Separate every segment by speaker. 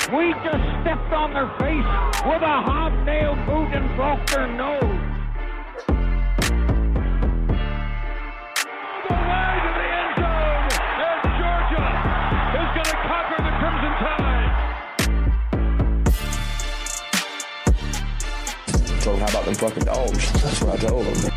Speaker 1: We just stepped on their face with a hobnail boot and broke their nose. The way to the end zone, and Georgia is going to conquer the Crimson Tide.
Speaker 2: So how about them fucking dogs? That's what I told them.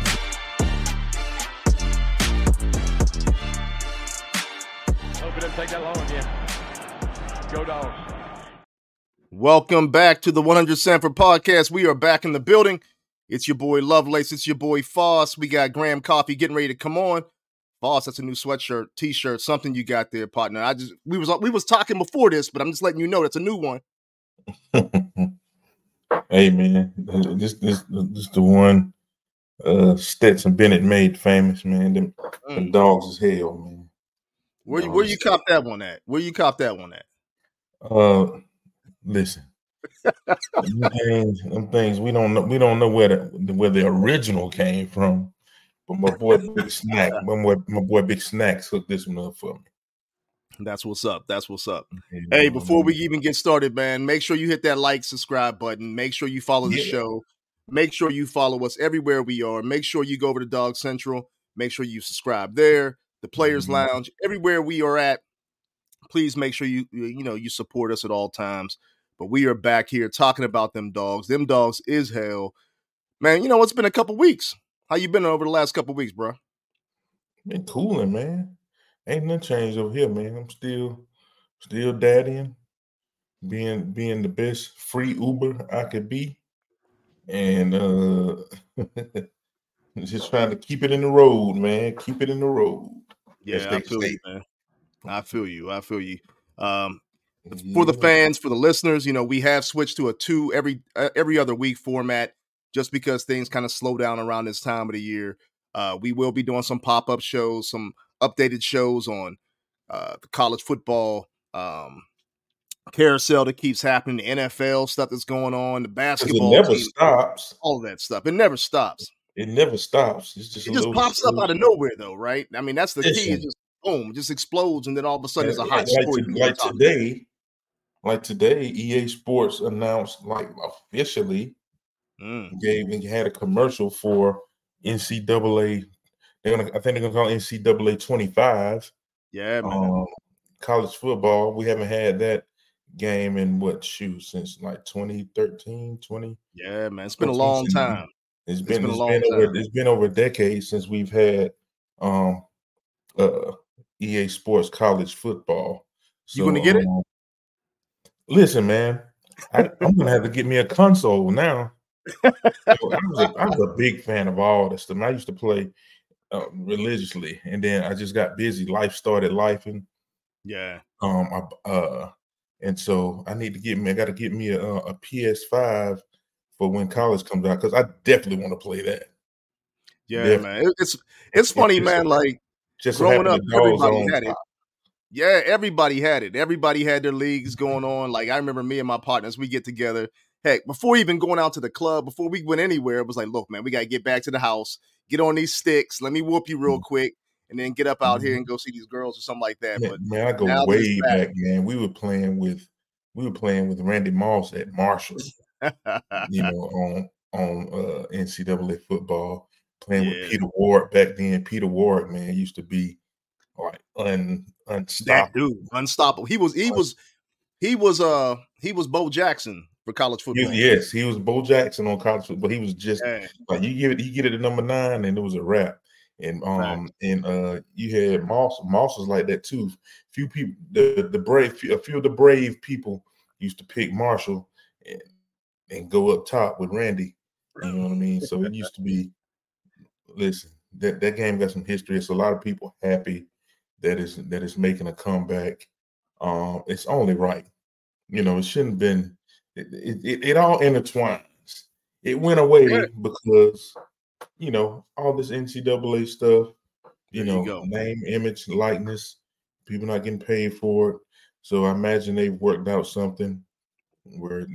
Speaker 1: Hope it didn't take that long again. Go Dogs.
Speaker 3: Welcome back to the 100 Sanford Podcast. We are back in the building. It's your boy Lovelace. It's your boy Foss. We got Graham Coffee getting ready to come on. Foss, that's a new sweatshirt, t-shirt, something you got there, partner. We was talking before this, but I'm just letting you know that's a new one.
Speaker 4: Hey man, this the one Stetson Bennett made famous, man. Them dogs is hell, man.
Speaker 3: Where you cop that one at?
Speaker 4: Listen. them things we don't know where the original came from. But my boy Big Snack, my boy Big Snacks hooked this one up for me.
Speaker 3: That's what's up. Hey, before we even get started, man, make sure you hit that like, subscribe button. Make sure you follow the show. Make sure you follow us everywhere we are. Make sure you go over to Dog Central. Make sure you subscribe there. The Players Lounge, everywhere we are at. Please make sure you support us at all times. But we are back here talking about them dogs. Them dogs is hell. Man, it's been a couple weeks. How you been over the last couple weeks, bro?
Speaker 4: Been cooling, man. Ain't nothing changed over here, man. I'm still daddying, being the best free Uber I could be. And just trying to keep it in the road, man. Keep it in the road.
Speaker 3: Yeah, I feel you, man. I feel you. For the fans, for the listeners, we have switched to a 2 every other week format just because things kind of slow down around this time of the year. We will be doing some pop-up shows, some updated shows on the college football carousel that keeps happening, the NFL stuff that's going on, the basketball.
Speaker 4: It never stops.
Speaker 3: All of that stuff. It never stops.
Speaker 4: It never stops. It just
Speaker 3: pops up out of nowhere, though, right? I mean, that's the key. It just boom, it just explodes, and then all of a sudden it's a hot story.
Speaker 4: Like today, EA Sports announced, officially, had a commercial for NCAA. I think they're gonna call it NCAA 25.
Speaker 3: Yeah, man.
Speaker 4: College football. We haven't had that game in since 2013, 20.
Speaker 3: Yeah, man. It's been a long time.
Speaker 4: It's been over a decade since we've had EA Sports college football. So,
Speaker 3: you gonna get it?
Speaker 4: Listen, man, I'm gonna have to get me a console now. I was a big fan of all this stuff. I used to play religiously, and then I just got busy. Life started lifing.
Speaker 3: Yeah.
Speaker 4: And so I got to get me a PS5 for when college comes out, because I definitely want to play that.
Speaker 3: Yeah, man. It's funny, man. Like just growing up, everybody had it. Yeah, everybody had it. Everybody had their leagues going on. Like I remember me and my partners, we get together. Heck, before even going out to the club, before we went anywhere, it was like, look, man, we got to get back to the house, get on these sticks. Let me whoop you real quick, and then get up out here and go see these girls or something like that.
Speaker 4: Man,
Speaker 3: but
Speaker 4: man, I go way back, man. We were playing with Randy Moss at Marshall, on NCAA football, playing with Peter Ward back then. Peter Ward, man, used to be like unstoppable.
Speaker 3: That dude, unstoppable. He was Bo Jackson for college football.
Speaker 4: Yes, he was Bo Jackson on college football. He was just like you get it at number 9, and it was a wrap. And you had Moss. Moss was like that too. Few people, a few of the brave people used to pick Marshall and go up top with Randy. You know what I mean? So it used to be. Listen, that game got some history. It's a lot of people happy that is making a comeback. It's only right. It shouldn't have been. It all intertwines. It went away because all this NCAA stuff. Name, image, likeness. People not getting paid for it. So I imagine they've worked out something where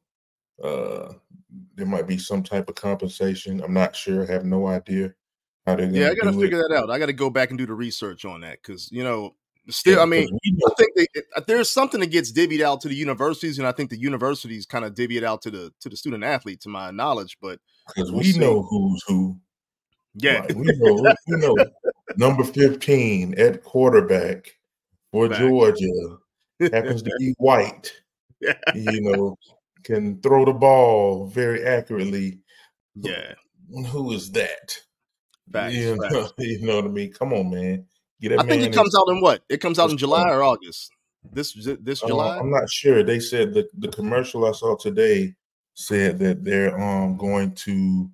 Speaker 4: there might be some type of compensation. I'm not sure. I have no idea how they're going to do it.
Speaker 3: I got to figure that out. I got to go back and do the research on that because, Still, I mean, I think there's something that gets divvied out to the universities, and I think the universities kind of divvy it out to the student athlete, to my knowledge. But
Speaker 4: because we know who's who.
Speaker 3: Yeah,
Speaker 4: right. we know number 15 at quarterback for Georgia happens to be white. You know, can throw the ball very accurately.
Speaker 3: Yeah,
Speaker 4: who is that?
Speaker 3: Facts,
Speaker 4: you know what I mean? Come on, man.
Speaker 3: I think it comes out in what? It comes out in July or August? This July?
Speaker 4: I'm not sure. They said the commercial I saw today said that they're going to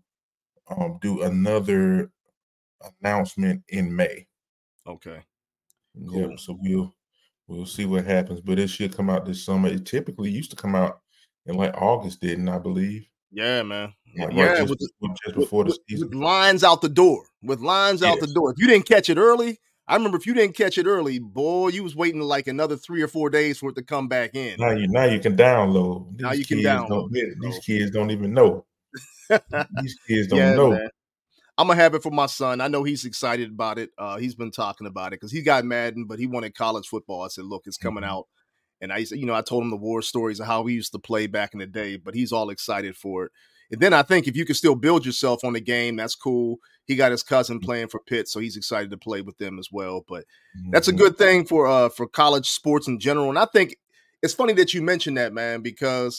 Speaker 4: do another announcement in May.
Speaker 3: Okay.
Speaker 4: Cool. Yeah, so we'll see what happens, but it should come out this summer. It typically used to come out in like August, didn't I believe?
Speaker 3: Yeah, man.
Speaker 4: Just before the season.
Speaker 3: With lines out the door. Out the door. If you didn't catch it early, I remember if you didn't catch it early, boy, you was waiting like another 3 or 4 days for it to come back in.
Speaker 4: Now you can download.
Speaker 3: Now you can download.
Speaker 4: These kids don't even know. These kids don't know.
Speaker 3: Man. I'm gonna have it for my son. I know he's excited about it. He's been talking about it because he got Madden, but he wanted college football. I said, look, it's coming out. And I told him the war stories of how we used to play back in the day, but he's all excited for it. And then I think if you can still build yourself on the game, that's cool. He got his cousin playing for Pitt, so he's excited to play with them as well. But that's a good thing for college sports in general. And I think it's funny that you mentioned that, man, because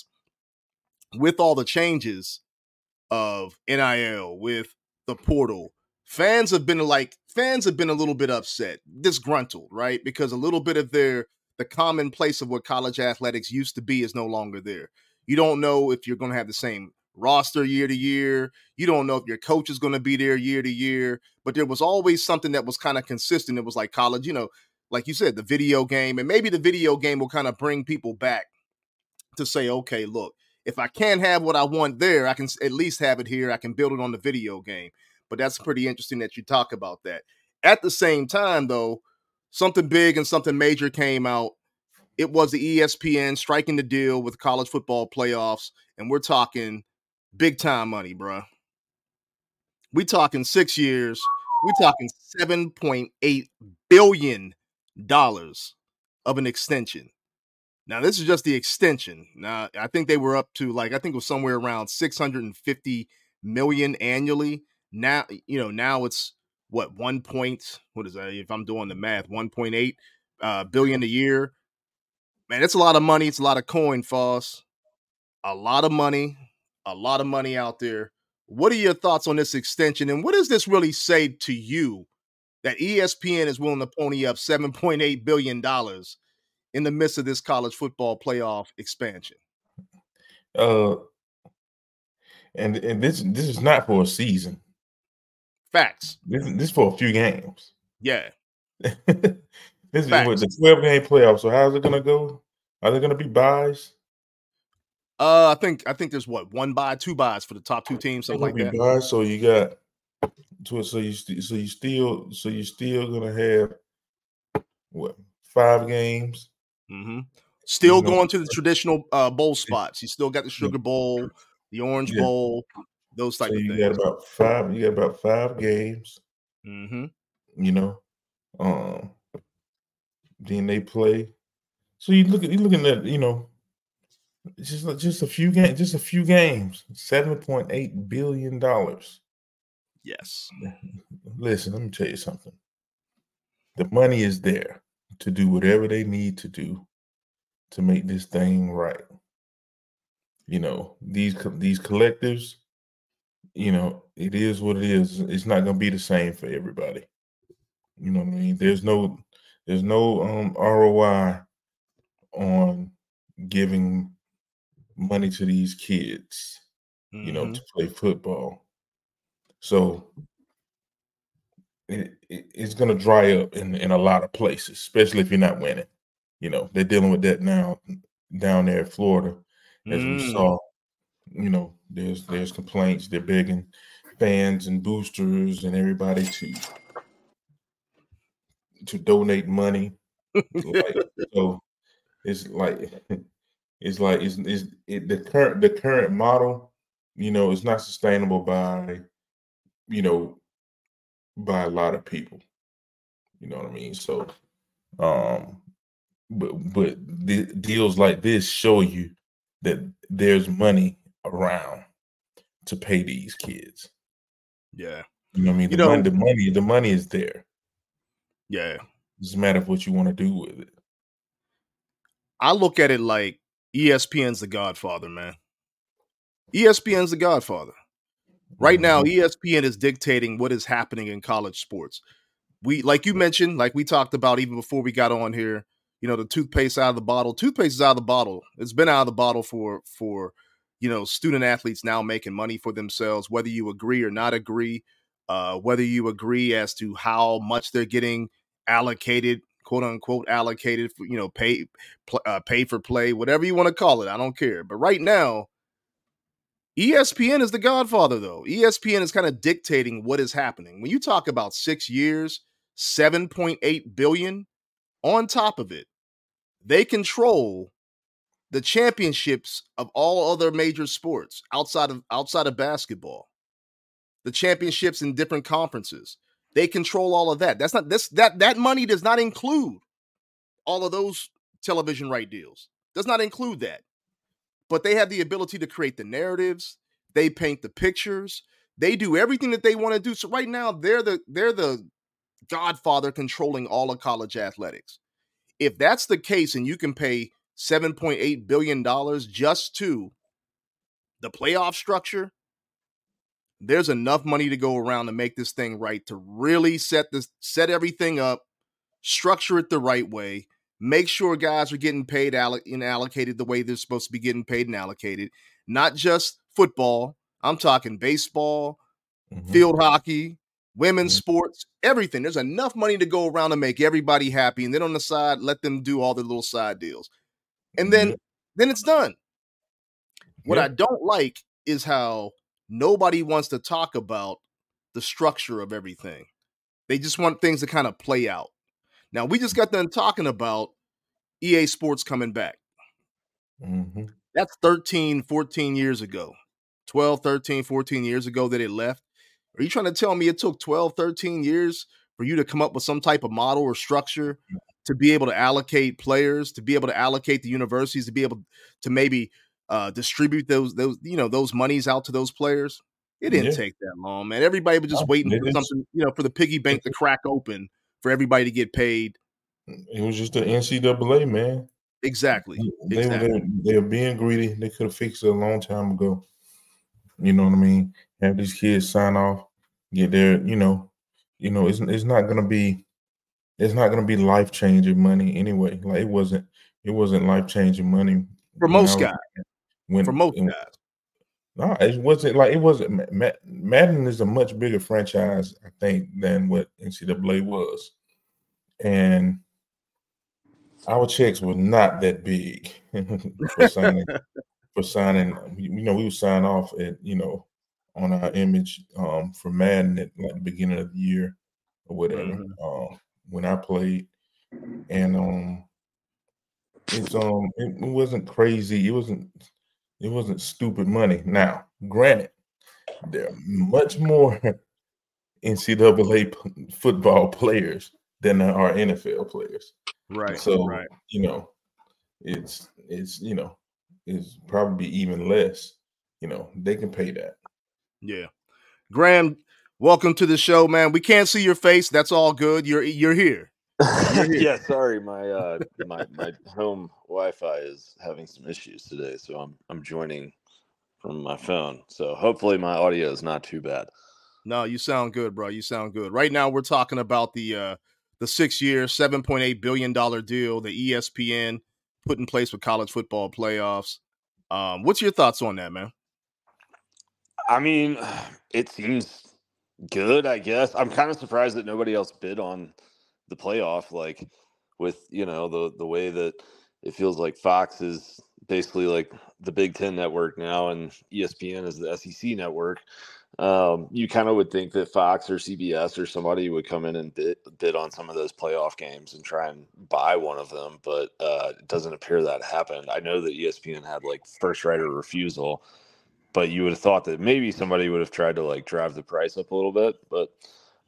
Speaker 3: with all the changes of NIL, with the portal, fans have been a little bit upset, disgruntled, right? Because a little bit of the commonplace of what college athletics used to be is no longer there. You don't know if you're going to have the same roster year to year. You don't know if your coach is going to be there year to year, but there was always something that was kind of consistent. It was like college, like you said, the video game, and maybe the video game will kind of bring people back to say, okay, look, if I can't have what I want there, I can at least have it here. I can build it on the video game. But that's pretty interesting that you talk about that. At the same time, though, something big and something major came out. It was the ESPN striking the deal with college football playoffs, and we're talking big time money, bro. We talking 6 years. We talking $7.8 billion of an extension. Now, this is just the extension. Now, I think they were up to I think it was somewhere around $650 million annually. Now, now it's what, what is that? If I'm doing the math, 1.8 billion a year. Man, it's a lot of money. It's a lot of coin, Foss. A lot of money out there. What are your thoughts on this extension? And what does this really say to you that ESPN is willing to pony up $7.8 billion in the midst of this college football playoff expansion?
Speaker 4: And this is not for a season.
Speaker 3: Facts.
Speaker 4: This is for a few games.
Speaker 3: Yeah.
Speaker 4: This is what the 12-game playoff. So how's it going to go? Are there going to be buys?
Speaker 3: I think there's what, 1 bye, 2 buys for the top 2 teams, something like that.
Speaker 4: Buys, so you got, so you still going to have what, 5 games?
Speaker 3: Mm-hmm. Still going to the traditional bowl spots. You still got the Sugar Bowl, the Orange Bowl, those type of things.
Speaker 4: You got about 5 games.
Speaker 3: Mm-hmm.
Speaker 4: Then they play. So you're looking at, just a few games, $7.8 billion.
Speaker 3: Yes.
Speaker 4: Listen, let me tell you something. The money is there to do whatever they need to do to make this thing right. These collectives, it is what it is. It's not going to be the same for everybody. You know what I mean? There's no ROI on giving money to these kids, to play football. So it's going to dry up in a lot of places, especially if you're not winning. They're dealing with that now down there in Florida, as we saw. There's complaints. They're begging fans and boosters and everybody to donate money. So the current model, is not sustainable by a lot of people. You know what I mean? So But the deals like this show you that there's money around to pay these kids.
Speaker 3: Yeah.
Speaker 4: You know what I mean? The money is there.
Speaker 3: Yeah.
Speaker 4: It's a matter of what you want to do with it.
Speaker 3: I look at it like ESPN's the Godfather, man. ESPN's the Godfather. Right now, ESPN is dictating what is happening in college sports. We, like you mentioned, like we talked about even before we got on here, you know, the toothpaste out of the bottle. Toothpaste is out of the bottle. It's been out of the bottle for you know, student athletes now making money for themselves, whether you agree or not agree, whether you agree as to how much they're getting allocated, quote unquote, allocated for, you know, pay for play, whatever you want to call it. I don't care. But right now, ESPN is the Godfather, though. ESPN is kind of dictating what is happening. When you talk about 6 years, 7.8 billion, on top of it, they control the championships of all other major sports outside of basketball. The championships in different conferences. They control all of that. That money does not include all of those television right deals. Does not include that. But they have the ability to create the narratives. They paint the pictures. They do everything that they want to do. So right now, they're the Godfather controlling all of college athletics. If that's the case, and you can pay $7.8 billion just to the playoff structure, there's enough money to go around to make this thing right, to really set everything up, structure it the right way, make sure guys are getting paid and allocated the way they're supposed to be getting paid and allocated. Not just football. I'm talking baseball, field hockey, women's sports, everything. There's enough money to go around to make everybody happy. And then on the side, let them do all their little side deals. And then it's done. What I don't like is how nobody wants to talk about the structure of everything. They just want things to kind of play out. Now, we just got done talking about EA Sports coming back. That's 13, 14 years ago. 12, 13, 14 years ago that it left. Are you trying to tell me it took 12, 13 years for you to come up with some type of model or structure to be able to allocate players, to be able to allocate the universities, to be able to maybe distribute those monies out to those players? It didn't take that long, man. Everybody was just waiting for something, for the piggy bank to crack open for everybody to get paid.
Speaker 4: It was just the NCAA, man.
Speaker 3: Exactly.
Speaker 4: They were being greedy. They could have fixed it a long time ago. You know what I mean? Have these kids sign off, get their, it's not gonna be life changing money anyway. Like it wasn't life changing money
Speaker 3: for most guys.
Speaker 4: No, it wasn't. Madden is a much bigger franchise, I think, than what NCAA was, and our checks were not that big for signing. We would sign off at on our image for Madden at like the beginning of the year or whatever. When I played, and it wasn't crazy. It wasn't stupid money. Now, granted, there are much more NCAA football players than there are NFL players.
Speaker 3: Right.
Speaker 4: So,
Speaker 3: right.
Speaker 4: It's probably even less. They can pay that.
Speaker 3: Yeah. Graham, welcome to the show, man. We can't see your face. That's all good. You're here.
Speaker 5: Yeah, sorry, my my home Wi-Fi is having some issues today, so I'm joining from my phone. So hopefully my audio is not too bad.
Speaker 3: No, you sound good, bro. You sound good. Right now, we're talking about the 6-year, $7.8 billion deal that ESPN put in place for college football playoffs. What's your thoughts on that, man?
Speaker 5: I mean, it seems good, I guess. I'm kind of surprised that nobody else bid on the playoff, like with the way that it feels like Fox is basically like the Big Ten network now and ESPN is the SEC network. You kind of would think that Fox or CBS or somebody would come in and bid on some of those playoff games and try and buy one of them, but it doesn't appear that happened. I know that ESPN had like first right of refusal, but you would have thought that maybe somebody would have tried to like drive the price up a little bit, but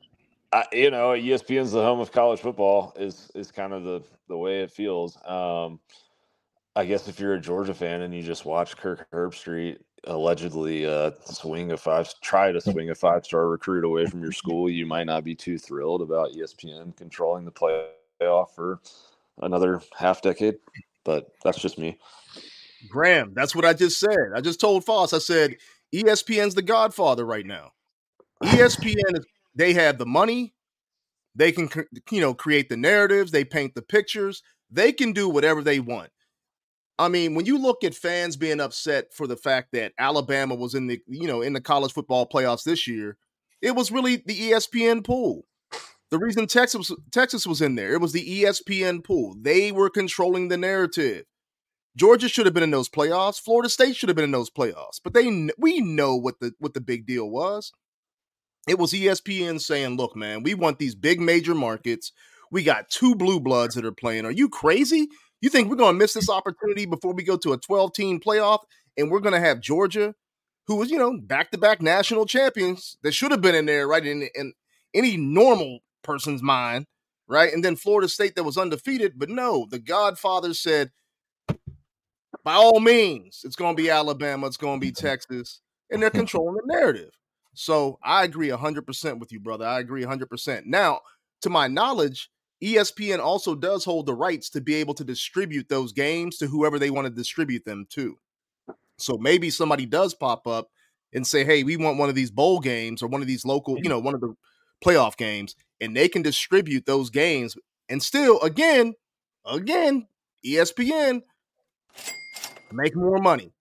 Speaker 5: ESPN's the home of college football is kind of the way it feels. I guess if you're a Georgia fan and you just watch Kirk Herbstreit allegedly try to swing a 5-star recruit away from your school, you might not be too thrilled about ESPN controlling the playoff for another half decade. But that's just me.
Speaker 3: Graham, that's what I just said. I just told Foss, I said, ESPN's the godfather right now. ESPN, they have the money. They can, create the narratives. They paint the pictures. They can do whatever they want. I mean, when you look at fans being upset for the fact that Alabama was in the college football playoffs this year, it was really the ESPN pool. The reason Texas was in there, it was the ESPN pool. They were controlling the narrative. Georgia should have been in those playoffs. Florida State should have been in those playoffs. But we know what the big deal was. It was ESPN saying, look, man, we want these big major markets. We got 2 blue bloods that are playing. Are you crazy? You think we're going to miss this opportunity before we go to a 12-team playoff and we're going to have Georgia, who was, back-to-back national champions that should have been in there, right, in any normal person's mind, right? And then Florida State that was undefeated. But no, the Godfather said, by all means, it's going to be Alabama, it's going to be Texas, and they're controlling the narrative. So I agree 100% with you, brother. I agree 100%. Now, to my knowledge, ESPN also does hold the rights to be able to distribute those games to whoever they want to distribute them to. So maybe somebody does pop up and say, hey, we want one of these bowl games or one of these local, one of the playoff games, and they can distribute those games. And still, again, ESPN make more money.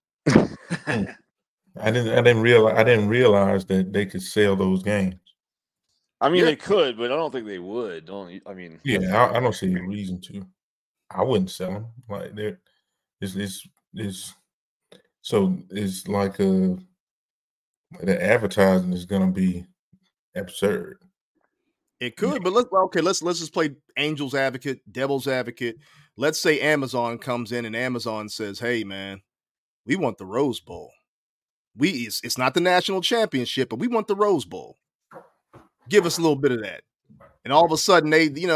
Speaker 4: I didn't realize that they could sell those games.
Speaker 5: I mean, they could, but I don't think they would. I don't
Speaker 4: see any reason to. I wouldn't sell them. Like it's like the advertising is going to be absurd.
Speaker 3: It could, but let's just play Angel's advocate, Devil's advocate. Let's say Amazon comes in and Amazon says, "Hey, man, we want the Rose Bowl. It's not the national championship, but we want the Rose Bowl. Give us a little bit of that." And all of a sudden,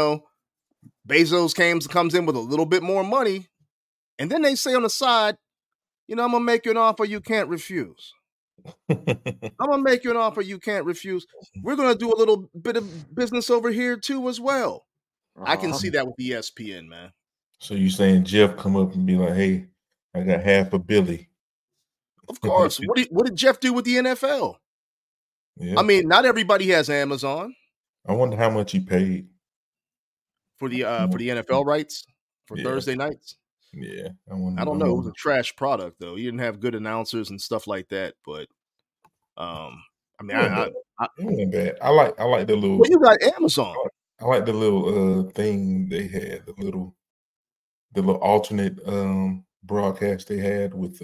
Speaker 3: Bezos comes in with a little bit more money, and then they say on the side, I'm gonna make you an offer you can't refuse. I'm gonna make you an offer you can't refuse. We're gonna do a little bit of business over here too as well. I can see that with ESPN, man.
Speaker 4: So you saying Jeff come up and be like, "Hey, I got half a billy."
Speaker 3: Of course. What did Jeff do with the NFL? Yeah. I mean, not everybody has Amazon.
Speaker 4: I wonder how much he paid
Speaker 3: for the NFL rights for Thursday nights.
Speaker 4: Yeah,
Speaker 3: I don't know. It was a trash product though. He didn't have good announcers and stuff like that. But I
Speaker 4: it wasn't bad. I like the little.
Speaker 3: Well, you got Amazon.
Speaker 4: I like the little thing they had. The little alternate broadcast they had with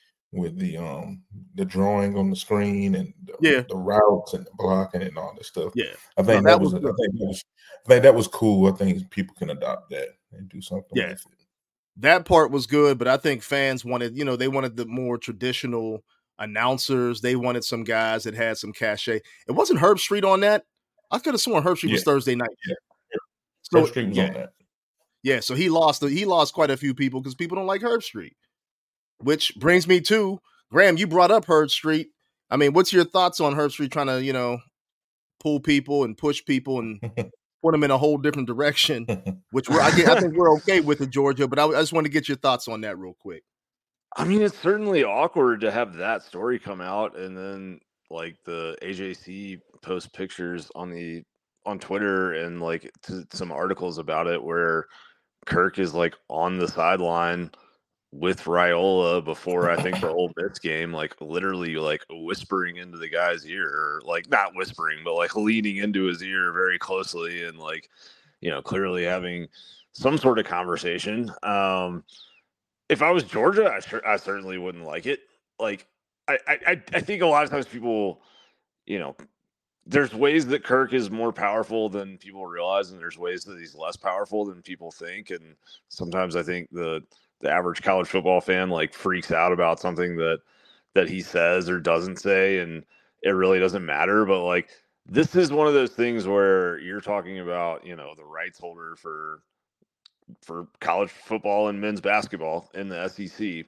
Speaker 4: the drawing on the screen and the routes and the blocking and all this stuff.
Speaker 3: Yeah,
Speaker 4: I think that was cool. I think people can adopt that and do something with it.
Speaker 3: That part was good, but I think fans wanted, they wanted the more traditional announcers. They wanted some guys that had some cachet. It wasn't Herbstreit on that. I could have sworn Herbstreit was Thursday night.
Speaker 4: Yeah. So, Herbstreit was on that.
Speaker 3: Yeah, so he lost quite a few people because people don't like Herbstreit. Which brings me to Graham. You brought up Herbstreit. I mean, what's your thoughts on Herbstreit trying to, pull people and push people and put them in a whole different direction? Which I think we're okay with in Georgia, but I just want to get your thoughts on that real quick.
Speaker 5: I mean, it's certainly awkward to have that story come out and then like the AJC post pictures on Twitter and like some articles about it where Kirk is like on the sideline with Raiola before I think the Ole Miss game, like literally like whispering into the guy's ear, or like not whispering, but like leaning into his ear very closely and like, clearly having some sort of conversation. If I was Georgia, I certainly wouldn't like it. Like I think a lot of times people, there's ways that Kirk is more powerful than people realize, and there's ways that he's less powerful than people think. And sometimes I think the average college football fan like freaks out about something that he says or doesn't say, and it really doesn't matter. But like this is one of those things where you're talking about, you know, the rights holder for college football and men's basketball in the SEC,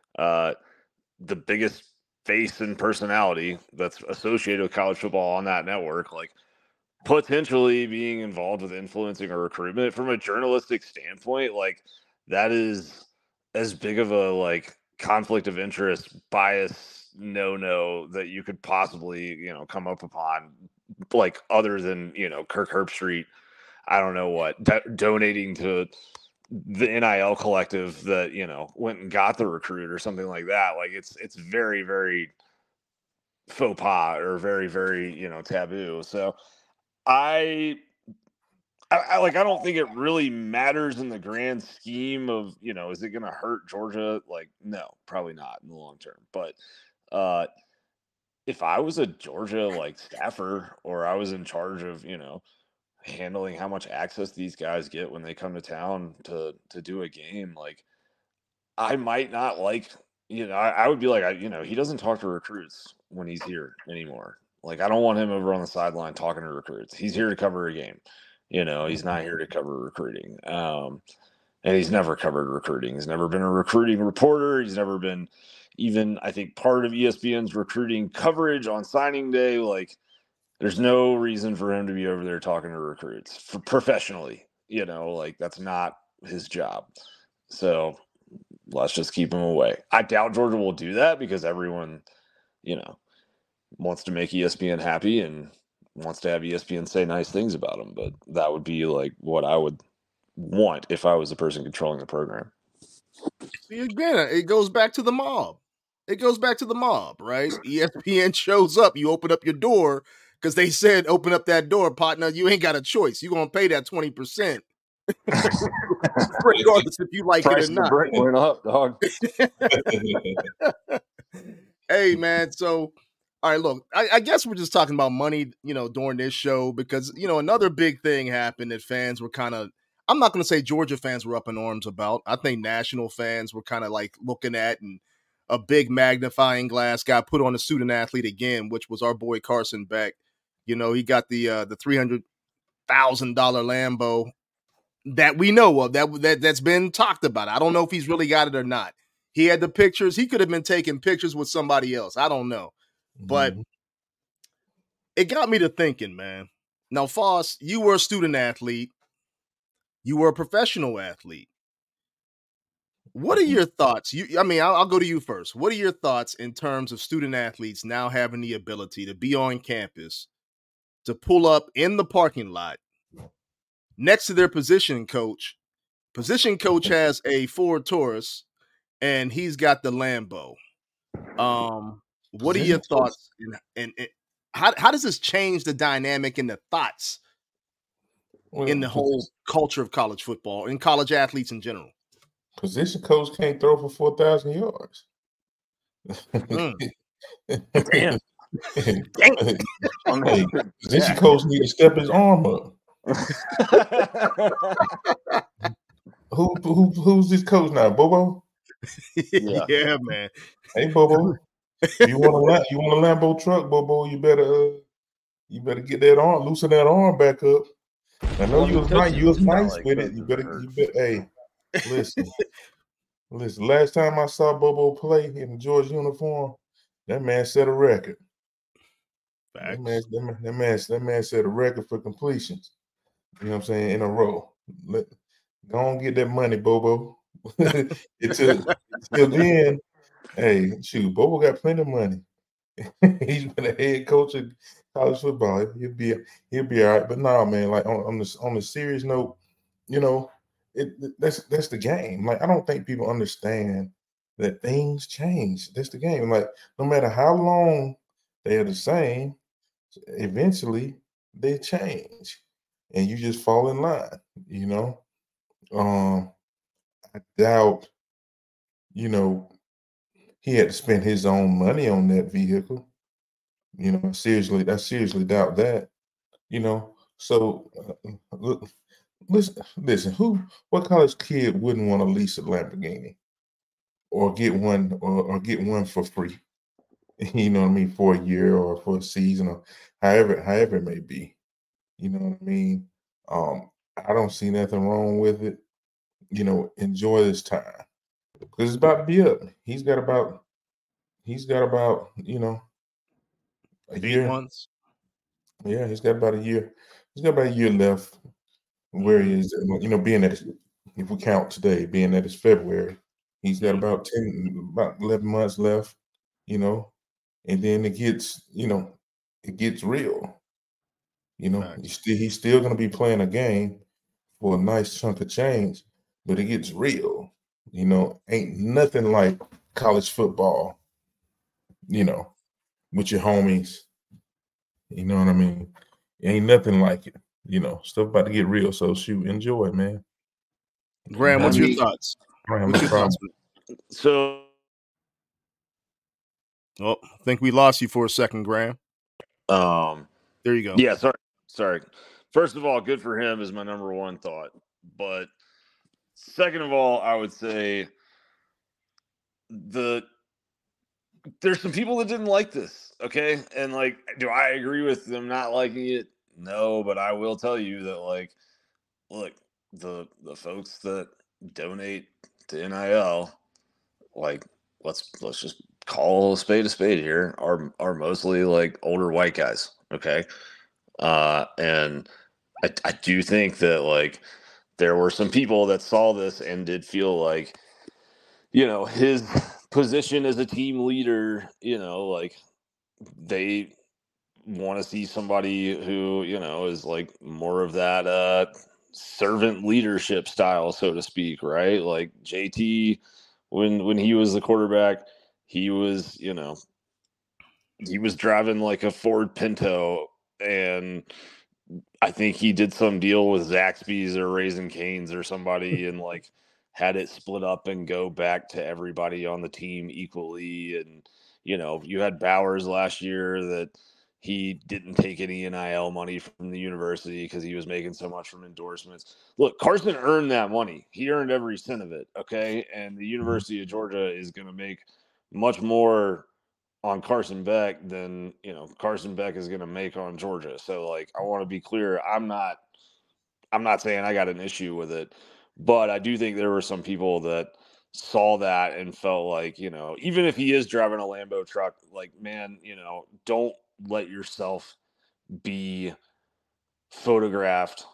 Speaker 5: the biggest face and personality that's associated with college football on that network, like potentially being involved with influencing a recruitment from a journalistic standpoint, like that is as big of a like conflict of interest, bias, no that you could possibly, you know, come up upon, like other than, you know, Kirk Herbstreit, I don't know what, donating to the NIL collective that, you know, went and got the recruit or something like that. Like it's very, very faux pas or very, very, you know, taboo. So I don't think it really matters in the grand scheme of, you know, is it going to hurt Georgia? Like, no, probably not in the long term. But if I was a Georgia like staffer, or I was in charge of, you know, handling how much access these guys get when they come to town to do a game, like I might not like, you know, I would be like, you know, he doesn't talk to recruits when he's here anymore. Like, I don't want him over on the sideline talking to recruits. He's here to cover a game. You know, he's not here to cover recruiting. And he's never covered recruiting. He's never been a recruiting reporter. He's never been even, I think, part of ESPN's recruiting coverage on signing day. Like, there's no reason for him to be over there talking to recruits professionally. You know, like that's not his job. So let's just keep him away. I doubt Georgia will do that because everyone, you know, wants to make ESPN happy and wants to have ESPN say nice things about him. But that would be like what I would want if I was the person controlling the program.
Speaker 3: See, again, it goes back to the mob. It goes back to the mob, right? ESPN shows up. You open up your door because they said open up that door, partner. You ain't got a choice. You're going to pay that 20%. Regardless if you like
Speaker 5: Price
Speaker 3: it or not.
Speaker 5: Brent went up, dog.
Speaker 3: Hey, man. So, all right, look, I guess we're just talking about money, you know, during this show because, you know, another big thing happened that fans were kind of, I'm not going to say Georgia fans were up in arms about. I think national fans were kind of like looking at, and a big magnifying glass got put on the student athlete again, which was our boy Carson Beck. You know, he got the $300,000 Lambo that we know of, that's been talked about. I don't know if he's really got it or not. He had the pictures. He could have been taking pictures with somebody else. I don't know. But it got me to thinking, man. Now, Foss, you were a student athlete. You were a professional athlete. What are your thoughts? I'll go to you first. What are your thoughts in terms of student athletes now having the ability to be on campus, to pull up in the parking lot next to their position coach? Position coach has a Ford Taurus, and he's got the Lambo. What are your thoughts? And how does this change the dynamic and the thoughts in the whole culture of college football and college athletes in general?
Speaker 4: Position coach can't throw for 4,000 yards.
Speaker 5: Damn.
Speaker 4: Hey, position coach need to step his arm up. Who's this coach now, Bobo?
Speaker 3: Yeah, man.
Speaker 4: Hey, Bobo, you want a Lambo truck, Bobo? You better get that arm, loosen that arm back up. I know you was nice with it. You better. Hey, listen. Last time I saw Bobo play in the Georgia uniform, that man set a record. That man set a record for completions. You know what I'm saying? In a row. Go on, get that money, Bobo. Until then, hey, shoot, Bobo got plenty of money. He's been a head coach of college football. He'll be all right. But no, man, like on the serious note, you know, that's the game. Like, I don't think people understand that things change. That's the game. Like, no matter how long they're the same, eventually they change, and you just fall in line. You know, I doubt, you know, he had to spend his own money on that vehicle. You know, I seriously doubt that. You know, so listen. What college kid wouldn't want to lease a Lamborghini or get one for free? you know what I mean, for a year or for a season or however it may be. You know what I mean? I don't see nothing wrong with it. You know, enjoy this time because it's about to be up. He's got about you know a
Speaker 3: 8
Speaker 4: year.
Speaker 3: months.
Speaker 4: Yeah, he's got about a year. He's got about a year left where he is. You know, being that if we count today, being that it's February, he's got about 11 months left. You know, and then it gets real. You know, he's still going to be playing a game for a nice chunk of change, but it gets real. You know, ain't nothing like college football, you know, with your homies. You know what I mean? Ain't nothing like it. You know, stuff about to get real. So shoot, enjoy it, man.
Speaker 3: Graham, what's your thoughts?
Speaker 4: What's your thoughts?
Speaker 5: So,
Speaker 3: I think we lost you for a second, Graham. There you go.
Speaker 5: Yeah, sorry. First of all, good for him is my number one thought. But second of all, I would say there's some people that didn't like this, okay? And like, do I agree with them not liking it? No, but I will tell you that, like, look, the folks that donate to NIL, like, let's just call a spade here, are mostly like older white guys, okay? And I do think that, like, there were some people that saw this and did feel like, you know, his position as a team leader, you know, like, they want to see somebody who, you know, is like more of that servant leadership style, so to speak, right? Like JT, when he was the quarterback, he was, you know, he was driving like a Ford Pinto, and I think he did some deal with Zaxby's or Raising Cane's or somebody, and like had it split up and go back to everybody on the team equally. And, you know, you had Bowers last year that he didn't take any NIL money from the university because he was making so much from endorsements. Look, Carson earned that money. He earned every cent of it. Okay. And the University of Georgia is going to make much more on Carson Beck than, you know, Carson Beck is going to make on Georgia. So, like, I want to be clear. I'm not saying I got an issue with it, but I do think there were some people that saw that and felt like, you know, even if he is driving a Lambo truck, like, man, you know, don't let yourself be photographed,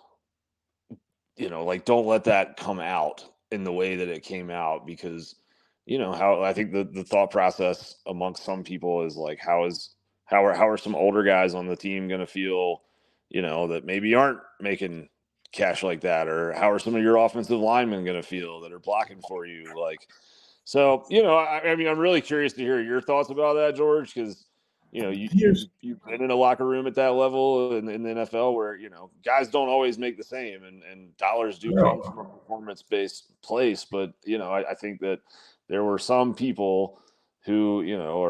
Speaker 5: you know, like, don't let that come out in the way that it came out, because, you know, how I think the thought process amongst some people is like, how are some older guys on the team going to feel, you know, that maybe aren't making cash like that, or how are some of your offensive linemen going to feel that are blocking for you? Like, so, you know, I mean, I'm really curious to hear your thoughts about that, George, because, you know, you've been in a locker room at that level in the NFL where, you know, guys don't always make the same, and dollars do come from a performance-based place. But, you know, I think that there were some people who, you know,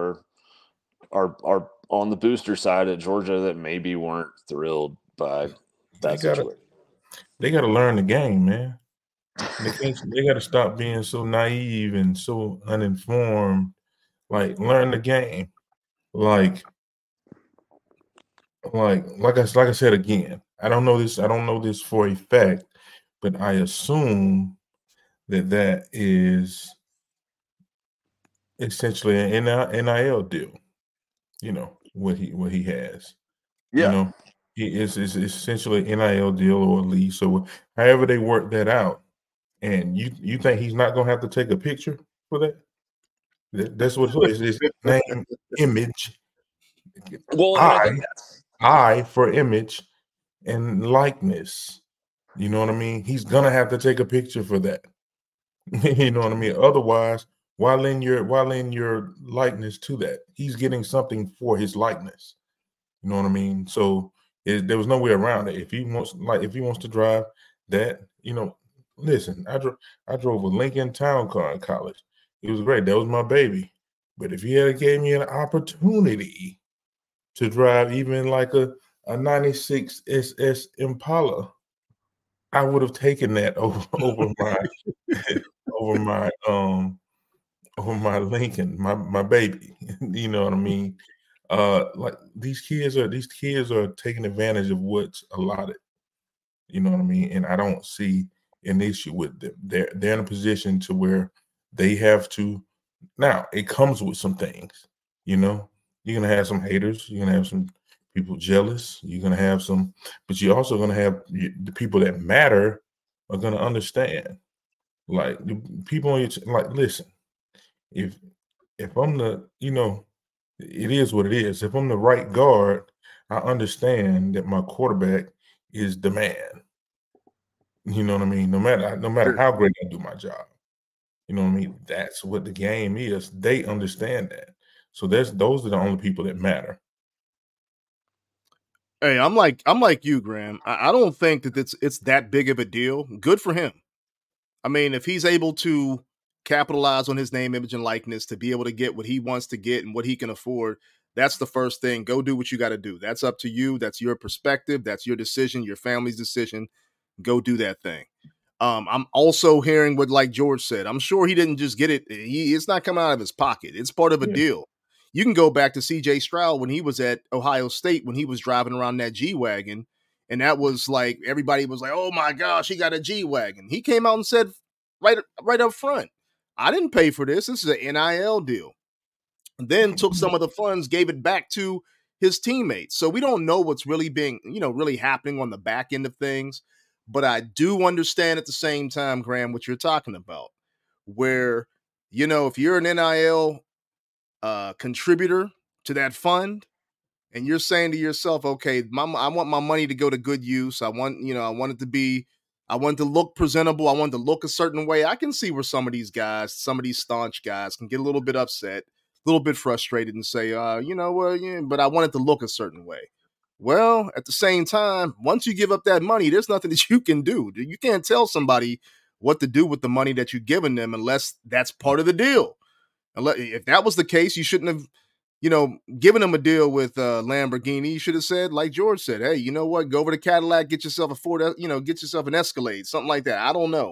Speaker 5: are on the booster side at Georgia that maybe weren't thrilled by that situation.
Speaker 4: They got to learn the game, man. They got to stop being so naive and so uninformed. Like, learn the game. Like I said again, I don't know this for a fact, but I assume that is essentially an NIL deal. You know, what he has.
Speaker 5: Yeah.
Speaker 4: You know, it's essentially an NIL deal or a lease, or however they work that out. And you think he's not gonna have to take a picture for that? That's what it is. Name, image.
Speaker 5: Well,
Speaker 4: I for image and likeness. You know what I mean? He's gonna have to take a picture for that. You know what I mean? Otherwise, why lend your likeness to that? He's getting something for his likeness. You know what I mean? So there was no way around it. If he wants to drive that, you know, listen, I drove a Lincoln Town Car in college. It was great. That was my baby. But if he had gave me an opportunity to drive even like a 96 SS Impala, I would have taken that over my over my Lincoln, my baby. You know what I mean? Like these kids are taking advantage of what's allotted. You know what I mean? And I don't see an issue with them. They're in a position to where they have to. Now it comes with some things. You know, you're gonna have some haters. You're gonna have some people jealous. You're gonna have some, but you're also gonna have the people that matter are gonna understand. Like the people on your like, listen, if I'm the, it is what it is. If I'm the right guard, I understand that my quarterback is the man. You know what I mean? No matter how great I do my job. You know what I mean? That's what the game is. They understand that. So those are the only people that matter.
Speaker 3: Hey, I'm like you, Graham. I don't think that it's that big of a deal. Good for him. I mean, if he's able to capitalize on his name, image, and likeness to be able to get what he wants to get and what he can afford, that's the first thing. Go do what you got to do. That's up to you. That's your perspective. That's your decision, your family's decision. Go do that thing. I'm also hearing what, like George said, I'm sure he didn't just get it. It's not coming out of his pocket. It's part of a deal. You can go back to CJ Stroud when he was at Ohio State, when he was driving around that G-Wagon. And that was like, everybody was like, oh my gosh, he got a G-Wagon. He came out and said right up front, I didn't pay for this. This is an NIL deal. And then took some of the funds, gave it back to his teammates. So we don't know what's really being, really happening on the back end of things. But I do understand at the same time, Graham, what you're talking about, where, if you're an NIL contributor to that fund, and you're saying to yourself, okay, I want my money to go to good use. I want it to look presentable. I want it to look a certain way. I can see where some of these staunch guys can get a little bit upset, a little bit frustrated and say, but I want it to look a certain way. Well, at the same time, once you give up that money, there's nothing that you can do. You can't tell somebody what to do with the money that you're giving them unless that's part of the deal. If that was the case, you shouldn't have, given them a deal with Lamborghini. You should have said, like George said, hey, you know what? Go over to Cadillac, get yourself a Ford, get yourself an Escalade, something like that. I don't know.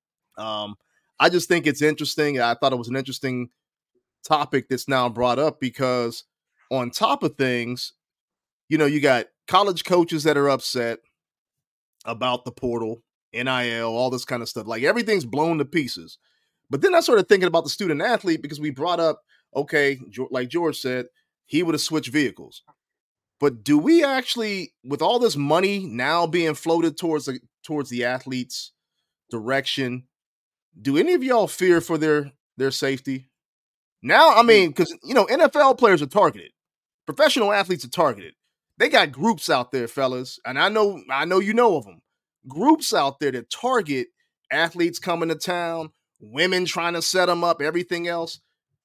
Speaker 3: I just think it's interesting. I thought it was an interesting topic that's now brought up because on top of things, you got college coaches that are upset about the portal, NIL, all this kind of stuff. Like everything's blown to pieces. But then I started thinking about the student athlete because we brought up, okay, like George said, he would have switched vehicles. But do we actually, with all this money now being floated towards the athletes' direction, do any of y'all fear for their safety? Now, I mean, because NFL players are targeted, professional athletes are targeted. They got groups out there, fellas, and I know you know of them. Groups out there that target athletes coming to town, women trying to set them up, everything else.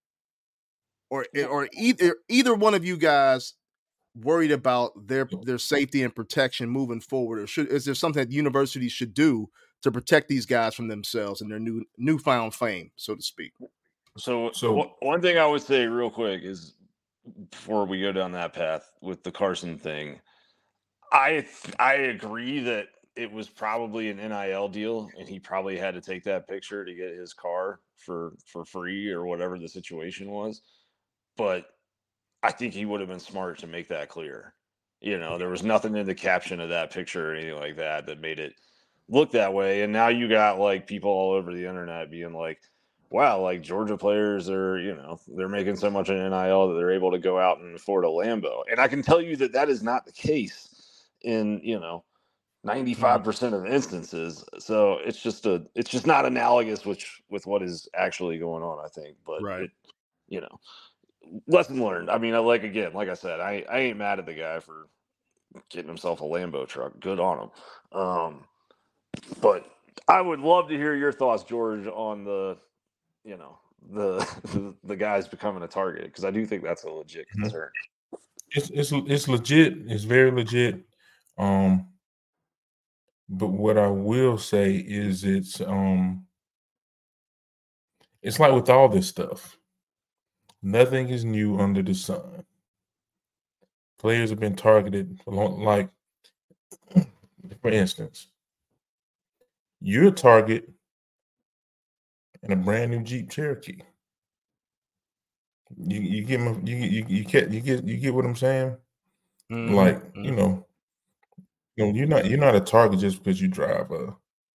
Speaker 3: Or either one of you guys worried about their safety and protection moving forward, or is there something that universities should do to protect these guys from themselves and their newfound fame, so to speak?
Speaker 5: So one thing I would say real quick is, before we go down that path with the Carson thing, I agree that it was probably an NIL deal, and he probably had to take that picture to get his car for free or whatever the situation was. But I think he would have been smart to make that clear. There was nothing in the caption of that picture or anything like that made it look that way. And now you got like people all over the internet being like, wow, like Georgia players are, they're making so much in NIL that they're able to go out and afford a Lambo. And I can tell you that is not the case in, 95% of instances. So it's just not analogous with what is actually going on, I think. But
Speaker 3: right.
Speaker 5: Lesson learned. I mean, like I said, I ain't mad at the guy for getting himself a Lambo truck. Good on him. But I would love to hear your thoughts, George, on the guys becoming a target, because I do think that's a legit concern.
Speaker 4: It's legit. It's very legit. But what I will say is it's like with all this stuff, nothing is new under the sun. Players have been targeted for long, like, for instance, you're a target in a brand new Jeep Cherokee. You get my, you get what I'm saying?
Speaker 3: Mm-hmm.
Speaker 4: Like, you know, you're not a target just because you drive a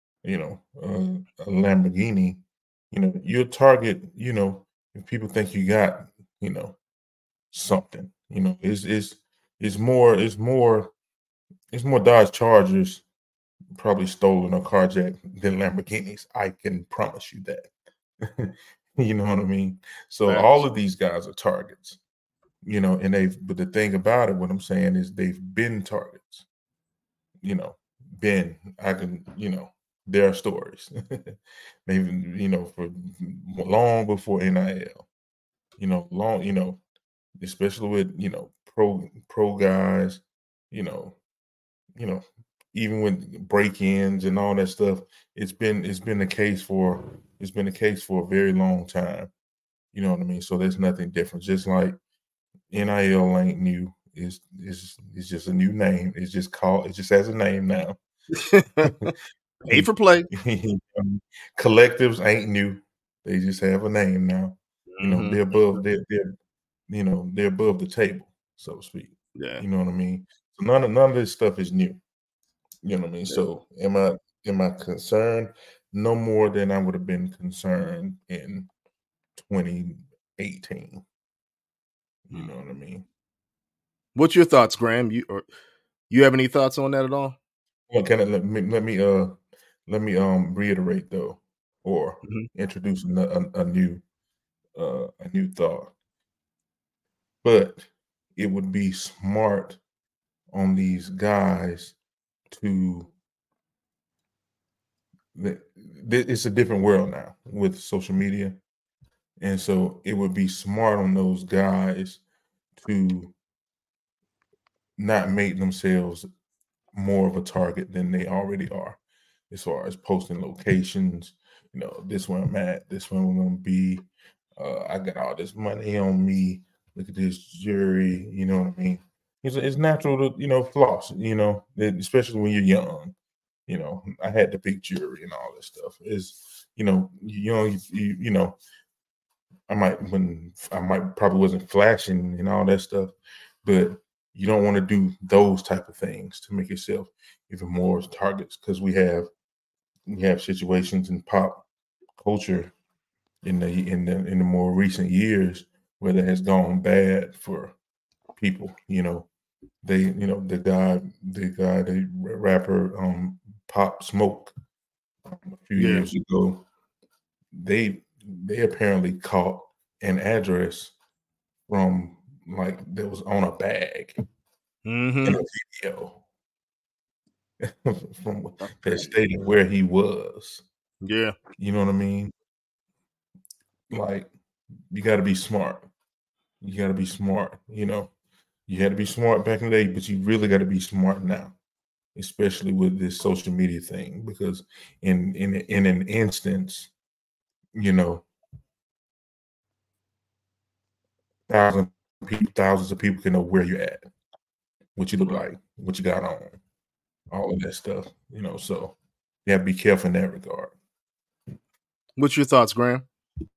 Speaker 4: Lamborghini. You know, you're a target, you know, if people think you got, you know, something. You know, it's more Dodge Chargers probably stolen or carjacked than Lamborghinis. I can promise you that. You know what I mean? So all of these guys are targets, you know, but the thing about it, what I'm saying is they've been targets, you know, there are stories. They've, you know, for long before NIL, especially with, you know, pro guys, you know, even with break-ins and all that stuff, it's been the case for a very long time. You know what I mean? So there's nothing different. Just like NIL ain't new. It's just a new name. It just has a name now.
Speaker 3: Pay for play.
Speaker 4: Collectives ain't new. They just have a name now. You know, they're above they're above the table, so to speak.
Speaker 3: Yeah.
Speaker 4: You know what I mean? So none of this stuff is new. You know what I mean? Yeah. So am I concerned? No more than I would have been concerned in 2018. You know what I mean?
Speaker 3: What's your thoughts, Graham? You have any thoughts on that at all?
Speaker 4: Well, let me reiterate though, or introduce a new thought. But it would be smart on these guys to. It's a different world now with social media, and so it would be smart on those guys to not make themselves more of a target than they already are, as far as posting locations. You know, this where I'm at, this where I'm gonna be. I got all this money on me. Look at this jury. You know what I mean? It's natural to, you know, floss. You know, especially when you're young. You know, I had the big jury and all this stuff. Is, you know, you know, I might probably wasn't flashing and all that stuff, but you don't want to do those type of things to make yourself even more targets, because we have situations in pop culture in the more recent years where that has gone bad for people. You know, the rapper Pop Smoke a few years ago, they apparently caught an address from, like, that was on a bag in a video from that stated where he was.
Speaker 3: Yeah.
Speaker 4: You know what I mean? Like, you got to be smart. You got to be smart. You know, you had to be smart back in the day, but you really got to be smart now, especially with this social media thing, because in an instance, you know, thousands of people can know where you're at, what you look like, what you got on, all of that stuff. You know, so you have to be careful in that regard.
Speaker 3: What's your thoughts, Graham?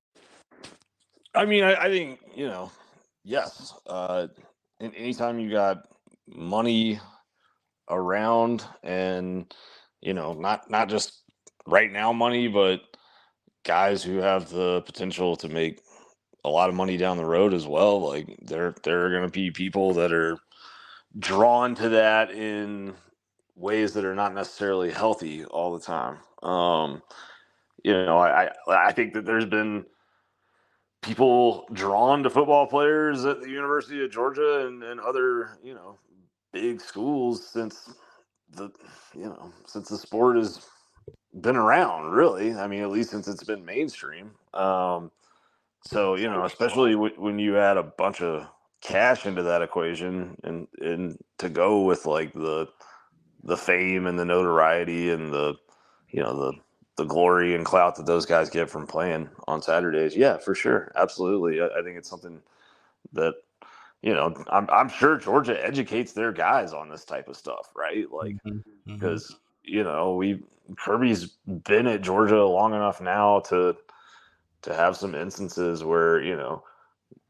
Speaker 5: I mean, I think, you know, yes. Anytime you got money around, and, you know, not just right now money, but guys who have the potential to make a lot of money down the road as well, like there are going to be people that are drawn to that in ways that are not necessarily healthy all the time. You know, I think that there's been people drawn to football players at the University of Georgia and other, you know, big schools since the sport has been around, really. I mean, at least since it's been mainstream. So, you know, especially when you add a bunch of cash into that equation, and to go with like the fame and the notoriety and the, you know, the glory and clout that those guys get from playing on Saturdays. Yeah, for sure. Absolutely. I think it's something that, you know, I'm sure Georgia educates their guys on this type of stuff, right? Like, because, you know, Kirby's been at Georgia long enough now to have some instances where, you know,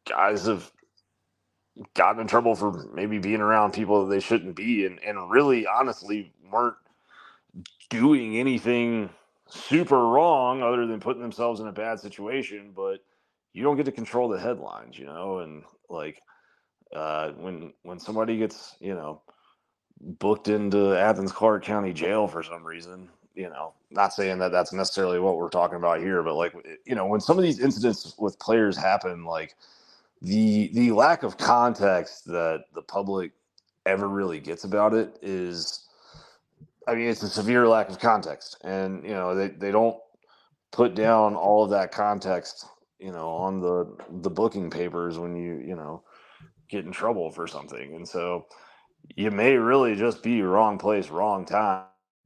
Speaker 5: guys have gotten in trouble for maybe being around people that they shouldn't be, and really honestly weren't doing anything super wrong other than putting themselves in a bad situation, but you don't get to control the headlines, and like when somebody gets, booked into Athens Clarke County Jail for some reason, not saying that that's necessarily what we're talking about here, but like, when some of these incidents with players happen, like the lack of context that the public ever really gets about it is, it's a severe lack of context, and they don't put down all of that context, on the booking papers when you get in trouble for something, and so you may really just be wrong place, wrong time.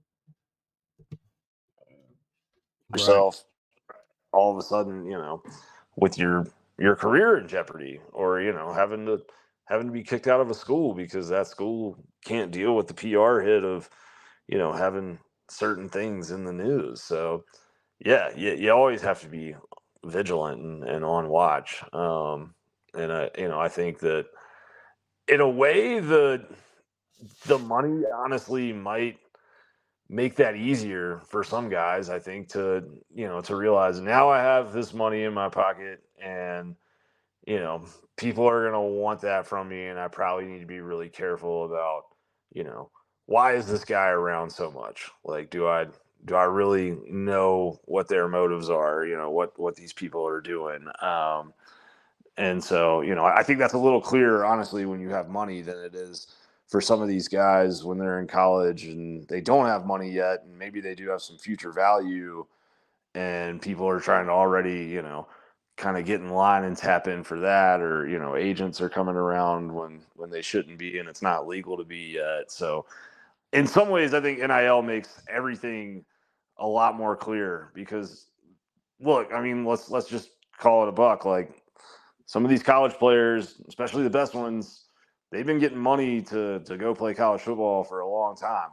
Speaker 5: Yourself, all of a sudden, with your career in jeopardy, or having to be kicked out of a school because that school can't deal with the PR hit of having certain things in the news. So yeah, you always have to be vigilant and on watch. And I think that in a way the money honestly might make that easier for some guys, I think, to realize, now I have this money in my pocket, and people are going to want that from me, and I probably need to be really careful about, why is this guy around so much? Like, do I really know what their motives are? What these people are doing. And so, I think that's a little clearer, honestly, when you have money than it is for some of these guys when they're in college and they don't have money yet, and maybe they do have some future value, and people are trying to already, kind of get in line and tap in for that, or, agents are coming around when they shouldn't be, and it's not legal to be yet. So in some ways, I think NIL makes everything a lot more clear, because look, let's just call it a buck. Like, some of these college players, especially the best ones, they've been getting money to go play college football for a long time,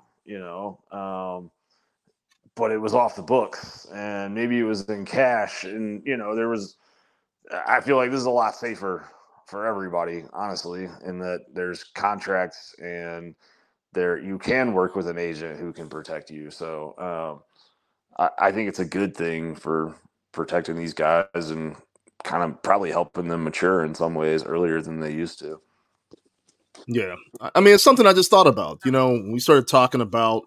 Speaker 5: but it was off the books, and maybe it was in cash, and I feel like this is a lot safer for everybody, honestly, in that there's contracts, and you can work with an agent who can protect you. So I think it's a good thing for protecting these guys and kind of probably helping them mature in some ways earlier than they used to.
Speaker 3: Yeah. It's something I just thought about, we started talking about,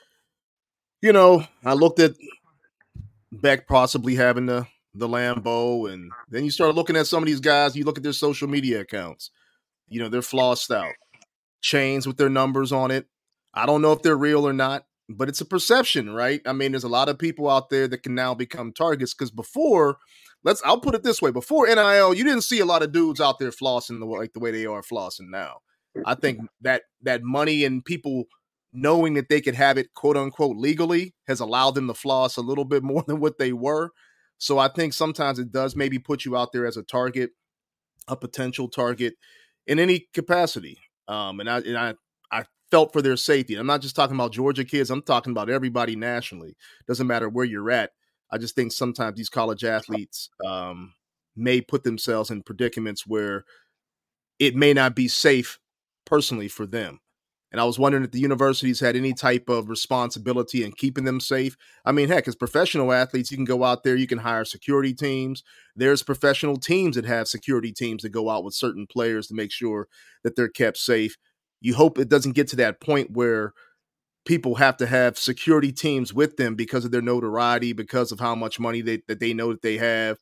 Speaker 3: I looked at Beck possibly having the Lambo, and then you start looking at some of these guys, you look at their social media accounts, they're flossed out, chains with their numbers on it. I don't know if they're real or not, but it's a perception, right? There's a lot of people out there that can now become targets, because before, I'll put it this way, before NIL, you didn't see a lot of dudes out there flossing the way they are flossing now. I think that money and people knowing that they could have it, quote unquote, legally has allowed them to floss a little bit more than what they were. So I think sometimes it does maybe put you out there as a target, a potential target in any capacity. And I felt for their safety. I'm not just talking about Georgia kids. I'm talking about everybody nationally. Doesn't matter where you're at. I just think sometimes these college athletes may put themselves in predicaments where it may not be safe personally for them. And I was wondering if the universities had any type of responsibility in keeping them safe. Heck, as professional athletes, you can go out there, you can hire security teams. There's professional teams that have security teams that go out with certain players to make sure that they're kept safe. You hope it doesn't get to that point where people have to have security teams with them because of their notoriety, because of how much money that they know that they have,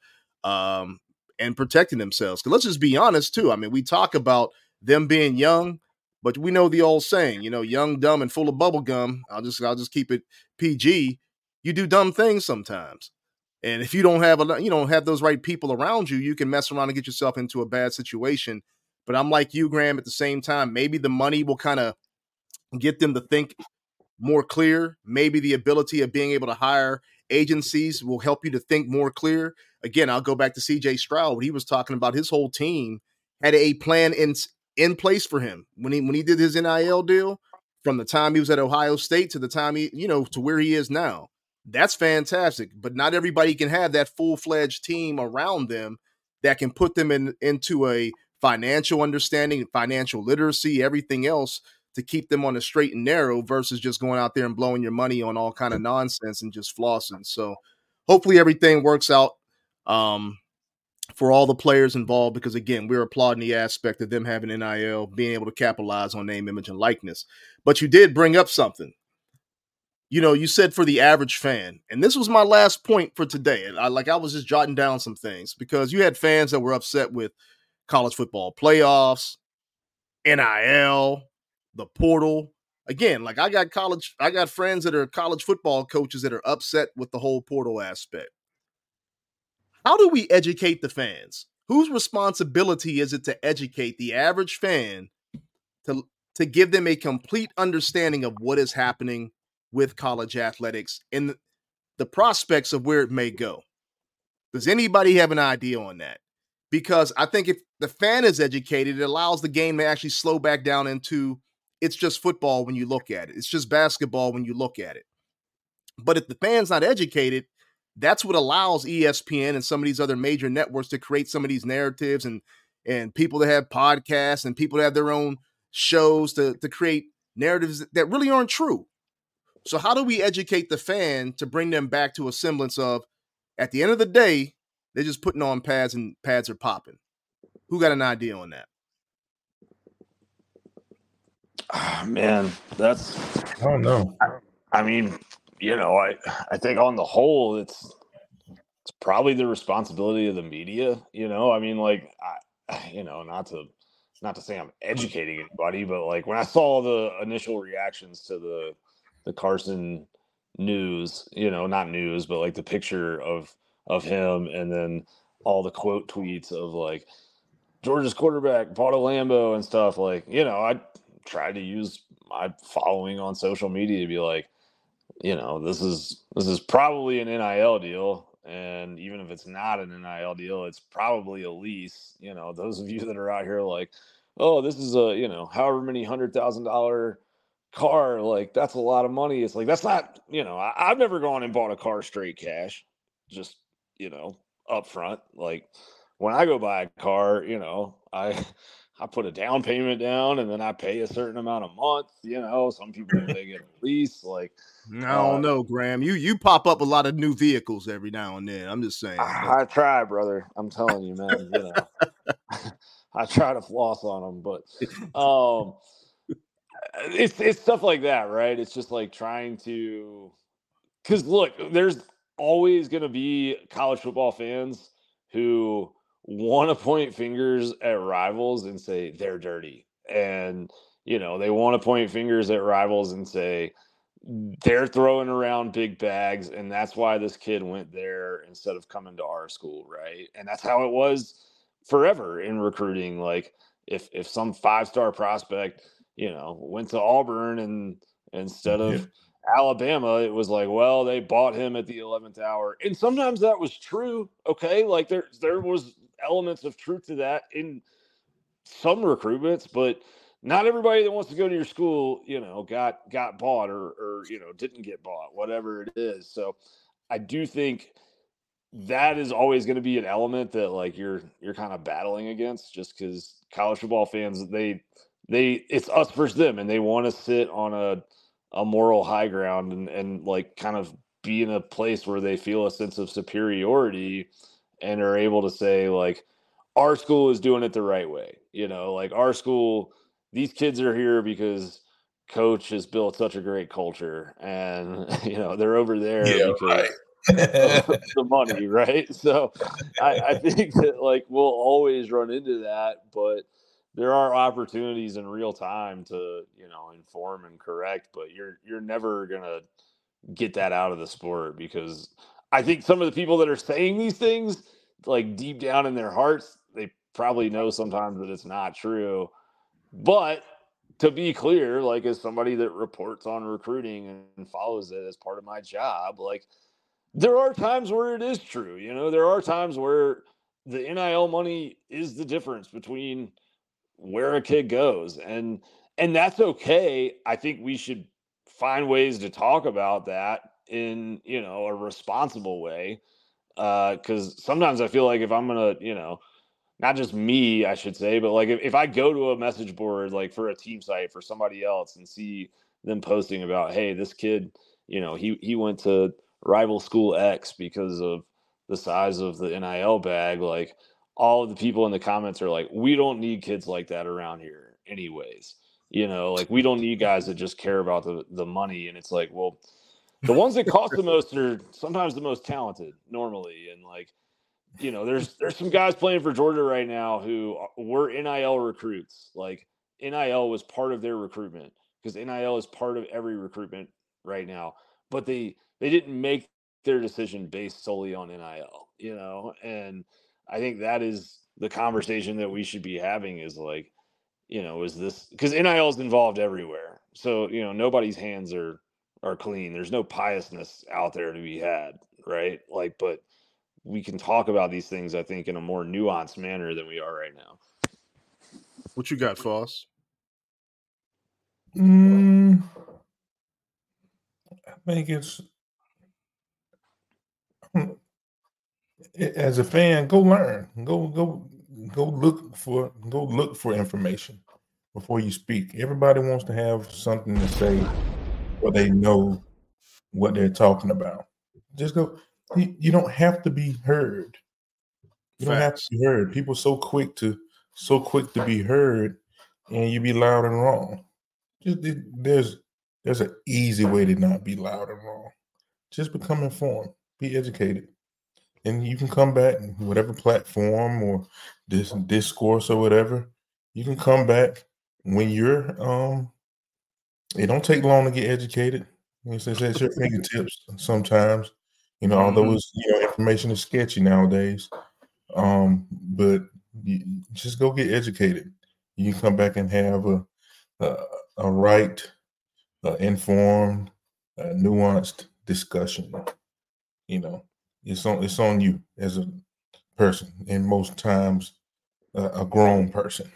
Speaker 3: and protecting themselves. Because let's just be honest too. We talk about them being young, but we know the old saying, young, dumb, and full of bubble gum. I'll just keep it PG. You do dumb things sometimes, and if you don't have those right people around you, you can mess around and get yourself into a bad situation. But I'm like you, Graham. At the same time, maybe the money will kind of get them to think more clear. Maybe the ability of being able to hire agencies will help you to think more clear. Again, I'll go back to CJ Stroud. When he was talking about his whole team had a plan in place for him when he did his NIL deal, from the time he was at Ohio State to the time to where he is now. That's fantastic. But not everybody can have that full-fledged team around them that can put them into a financial understanding, financial literacy, everything else to keep them on the straight and narrow versus just going out there and blowing your money on all kind of nonsense and just flossing. So hopefully everything works out for all the players involved, because again, we're applauding the aspect of them having NIL, being able to capitalize on name, image, and likeness. But you did bring up something. You know, you said for the average fan, and this was my last point for today. I was just jotting down some things because you had fans that were upset with college football playoffs, NIL, the portal. Again, like I got friends that are college football coaches that are upset with the whole portal aspect. How do we educate the fans? Whose responsibility is it to educate the average fan to give them a complete understanding of what is happening with college athletics and the prospects of where it may go? Does anybody have an idea on that? Because I think if the fan is educated, it allows the game to actually slow back down into it's just football when you look at it. It's just basketball when you look at it. But if the fan's not educated, that's what allows ESPN and some of these other major networks to create some of these narratives and people that have podcasts and people that have their own shows to create narratives that really aren't true. So how do we educate the fan to bring them back to a semblance of, at the end of the day, they're just putting on pads and pads are popping? Who got an idea on that?
Speaker 5: Oh, man, I
Speaker 4: don't know.
Speaker 5: I mean, you know, I think on the whole, it's probably the responsibility of the media. You know, I mean, like, not to say I'm educating anybody, but like when I saw the initial reactions to the Carson news, you know, not news, but like the picture of him, and then all the quote tweets of like Georgia's quarterback bought a Lambo and stuff. Like, you know, I tried to use my following on social media to be like, you know, this is probably an NIL deal. And even if it's not an NIL deal, it's probably a lease. You know, those of you that are out here like, oh, this is a, you know, however many $100,000 car, like that's a lot of money. It's like, that's not, you know, I've never gone and bought a car straight cash, just, you know, up front. Like when I go buy a car, you know, I put a down payment down and then I pay a certain amount a month. You know, some people they get a lease. Like,
Speaker 3: I don't know, Graham. You pop up a lot of new vehicles every now and then. I'm just saying.
Speaker 5: I try, brother. I'm telling you, man. You know, I try to floss on them, but it's stuff like that, right? It's just like trying to, because look, there's always going to be college football fans who want to point fingers at rivals and say they're dirty, and you know they want to point fingers at rivals and say they're throwing around big bags, and that's why this kid went there instead of coming to our school, right? And that's how it was forever in recruiting. Like if some 5-star prospect, you know, went to Auburn and instead of Alabama, it was like, well, they bought him at the 11th hour. And sometimes that was true. Okay. Like there was elements of truth to that in some recruitments, but not everybody that wants to go to your school, you know, got bought or, you know, didn't get bought, whatever it is. So I do think that is always going to be an element that like you're kind of battling against, just because college football fans, they it's us versus them, and they want to sit on a moral high ground and like kind of be in a place where they feel a sense of superiority and are able to say like, our school is doing it the right way. You know, like our school, these kids are here because coach has built such a great culture, and you know, they're over there because of the money, right? So I think that like we'll always run into that, but there are opportunities in real time to, you know, inform and correct, but you're never gonna get that out of the sport, because I think some of the people that are saying these things, like deep down in their hearts, they probably know sometimes that it's not true. But to be clear, like as somebody that reports on recruiting and follows it as part of my job, like there are times where it is true. You know, there are times where the NIL money is the difference between where a kid goes, and that's okay. I think we should find ways to talk about that in, you know, a responsible way. Because sometimes I feel like if I'm gonna, not just me, I should say, but like if I go to a message board like for a team site for somebody else and see them posting about, hey, this kid, he went to rival school X because of the size of the NIL bag, like all of the people in the comments are like, we don't need kids like that around here anyways. Like we don't need guys that just care about the money. And it's like, well, the ones that cost the most are sometimes the most talented normally. And like, there's some guys playing for Georgia right now who were NIL recruits. Like NIL was part of their recruitment because NIL is part of every recruitment right now. But they didn't make their decision based solely on NIL, and I think that is the conversation that we should be having is like, is this because NIL is involved everywhere. So, nobody's hands are clean. There's no piousness out there to be had, right? Like, but we can talk about these things, I think, in a more nuanced manner than we are right now.
Speaker 3: What you got, Foss?
Speaker 4: I think it's as a fan, go learn, go look for information before you speak. Everybody wants to have something to say, or they know what they're talking about. Just go. You don't have to be heard. You don't have to be heard. People so quick to be heard, and you be loud and wrong. There's an easy way to not be loud and wrong. Just become informed, be educated, and you can come back whatever platform or this discourse or whatever. You can come back when you're. It don't take long to get educated. It's at your fingertips sometimes. Although it's information is sketchy nowadays. But you just go get educated. You can come back and have a right, informed, nuanced discussion. It's on you as a person, and most times a grown person.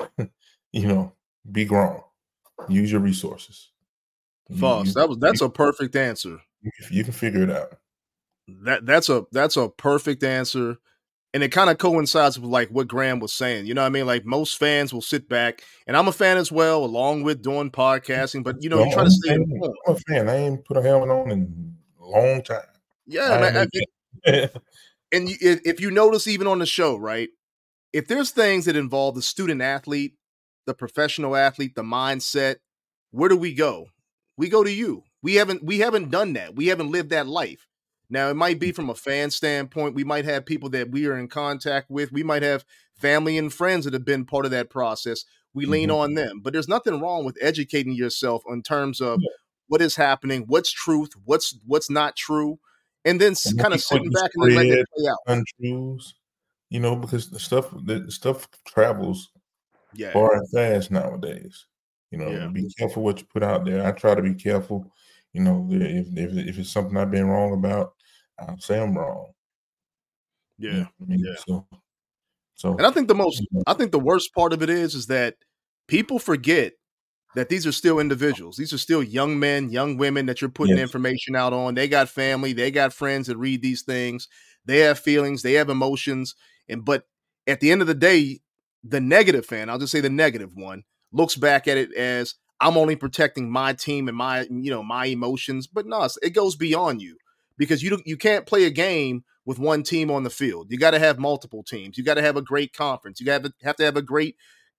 Speaker 4: Be grown. Use your resources.
Speaker 3: Foss, that's a perfect answer.
Speaker 4: You can figure it out.
Speaker 3: That's a perfect answer. And it kind of coincides with like what Graham was saying. You know what I mean? Like most fans will sit back, and I'm a fan as well, along with doing podcasting. But you try to stay informed.
Speaker 4: I'm a fan. I ain't put a helmet on in a long time.
Speaker 3: Yeah, man. And if you notice, even on the show, right? If there's things that involve the student athlete, the professional athlete, the mindset, where do we go? We go to you. We haven't done that. We haven't lived that life. Now, it might be from a fan standpoint. We might have people that we are in contact with. We might have family and friends that have been part of that process. We lean on them. But there's nothing wrong with educating yourself in terms of what is happening, what's truth, what's not true, and then kind of sitting back and then letting it play out.
Speaker 4: Untruths, because the stuff travels far and fast nowadays. Be careful what you put out there. I try to be careful. If it's something I've been wrong about, I'll say I'm wrong.
Speaker 3: Yeah.
Speaker 4: So,
Speaker 3: and I think the worst part of it is that people forget that these are still individuals. These are still young men, young women that you're putting information out on. They got family, they got friends that read these things. They have feelings, they have emotions. But at the end of the day, the negative fan, I'll just say the negative one, looks back at it as I'm only protecting my team and my emotions. But no, it goes beyond you, because you can't play a game with one team on the field. You got to have multiple teams. You got to have a great conference. You have to have a great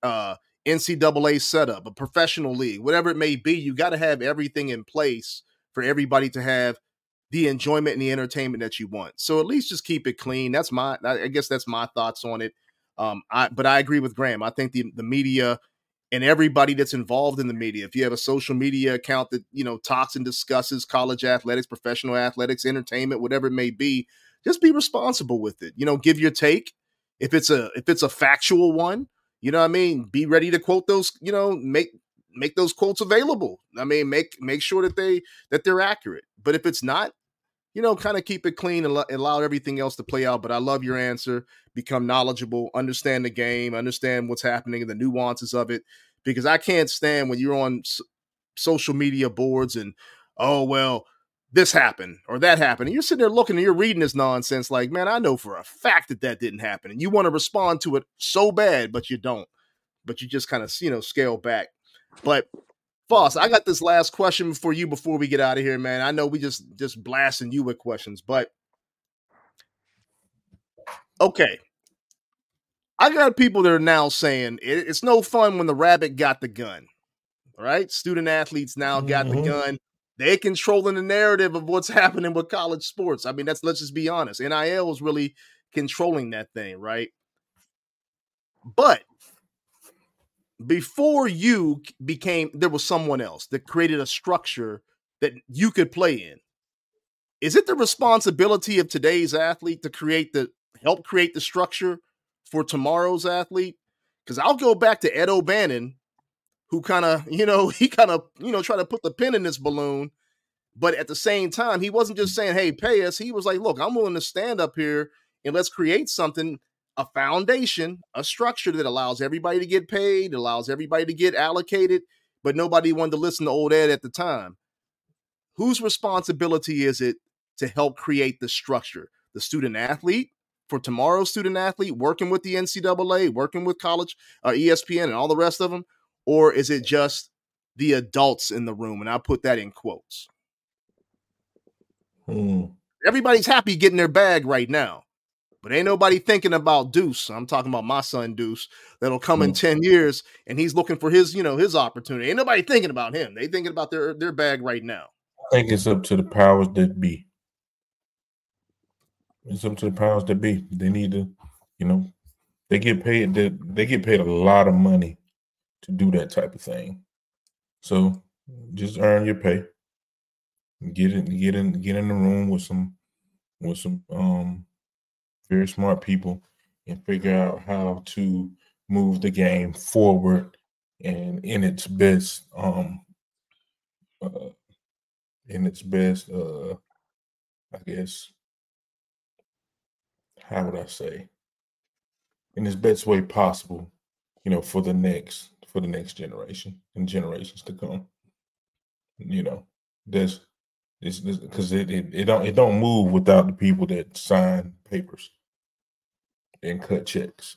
Speaker 3: NCAA setup, a professional league, whatever it may be. You got to have everything in place for everybody to have the enjoyment and the entertainment that you want. So at least just keep it clean. I guess that's my thoughts on it. But I agree with Graham. I think the media and everybody that's involved in the media, if you have a social media account that, talks and discusses college athletics, professional athletics, entertainment, whatever it may be, just be responsible with it. Give your take. If it's a factual one, be ready to quote those, make those quotes available. Make sure that they're accurate. But if it's not, kind of keep it clean and allow everything else to play out. But I love your answer. Become knowledgeable, understand the game, understand what's happening and the nuances of it. Because I can't stand when you're on social media boards and, oh, well, this happened or that happened. And you're sitting there looking and you're reading this nonsense like, man, I know for a fact that didn't happen. And you want to respond to it so bad, but you don't. But you just kind of, scale back. But Foss, I got this last question for you before we get out of here, man. I know we just blasting you with questions, but okay. I got people that are now saying it's no fun when the rabbit got the gun. All right. Student athletes now got the gun. They're controlling the narrative of what's happening with college sports. I mean, let's just be honest. NIL is really controlling that thing, right? But before you there was someone else that created a structure that you could play in. Is it the responsibility of today's athlete to help create the structure for tomorrow's athlete? Because I'll go back to Ed O'Bannon, who kind of, tried to put the pin in this balloon. But at the same time, he wasn't just saying, hey, pay us. He was like, look, I'm willing to stand up here and let's create something, a foundation, a structure that allows everybody to get paid, allows everybody to get allocated, but nobody wanted to listen to old Ed at the time. Whose responsibility is it to help create the structure? The student athlete, for tomorrow's student athlete, working with the NCAA, working with college, ESPN, and all the rest of them? Or is it just the adults in the room? And I put that in quotes. Everybody's happy getting their bag right now, but ain't nobody thinking about Deuce. I'm talking about my son Deuce that'll come in 10 years and he's looking for his, his opportunity. Ain't nobody thinking about him. They thinking about their bag right now.
Speaker 4: I think it's up to the powers that be. It's up to the powers that be. They need to, they get paid. They get paid a lot of money to do that type of thing. So just earn your pay. Get in the room with some very smart people and figure out how to move the game forward and in its best I guess, how would I say, in its best way possible, for the next generation and generations to come. There's because it don't move without the people that sign papers and cut checks.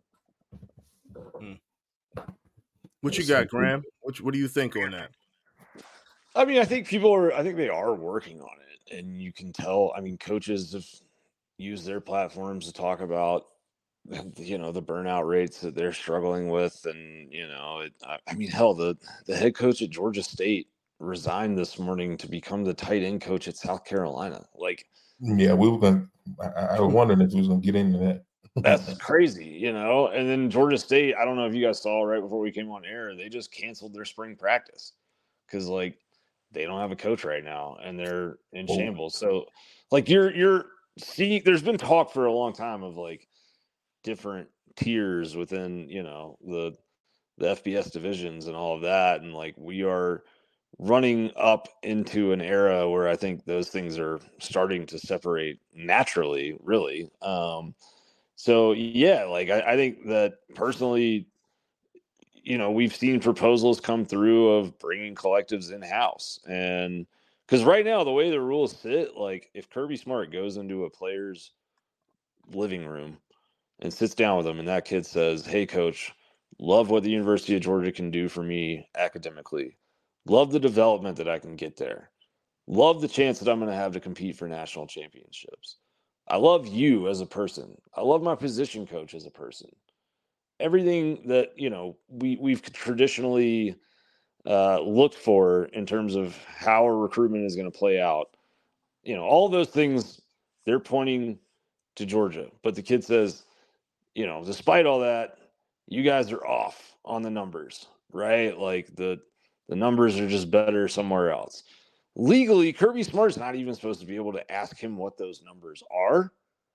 Speaker 3: What you got, Graham? What do you think on that?
Speaker 5: I mean, I think they are working on it, and you can tell. I mean, coaches have used their platforms to talk about, the burnout rates that they're struggling with, and I mean, hell, the head coach at Georgia State resigned this morning to become the tight end coach at South Carolina. Like,
Speaker 4: yeah, we were going. I was wondering if we was going to get into that.
Speaker 5: That's crazy, And then Georgia State, I don't know if you guys saw right before we came on air, they just canceled their spring practice because they don't have a coach right now and they're in shambles. So you're seeing, there's been talk for a long time of different tiers within, the FBS divisions and all of that. And we are running up into an era where I think those things are starting to separate naturally, really. So yeah, I think that personally, we've seen proposals come through of bringing collectives in-house. And because right now, the way the rules sit, if Kirby Smart goes into a player's living room and sits down with them and that kid says, hey, coach, love what the University of Georgia can do for me academically. Love the development that I can get there. Love the chance that I'm going to have to compete for national championships. I love you as a person. I love my position coach as a person. Everything that, we've traditionally looked for in terms of how a recruitment is going to play out, all those things, they're pointing to Georgia. But the kid says, despite all that, you guys are off on the numbers, right? The numbers are just better somewhere else. Legally, Kirby Smart's not even supposed to be able to ask him what those numbers are.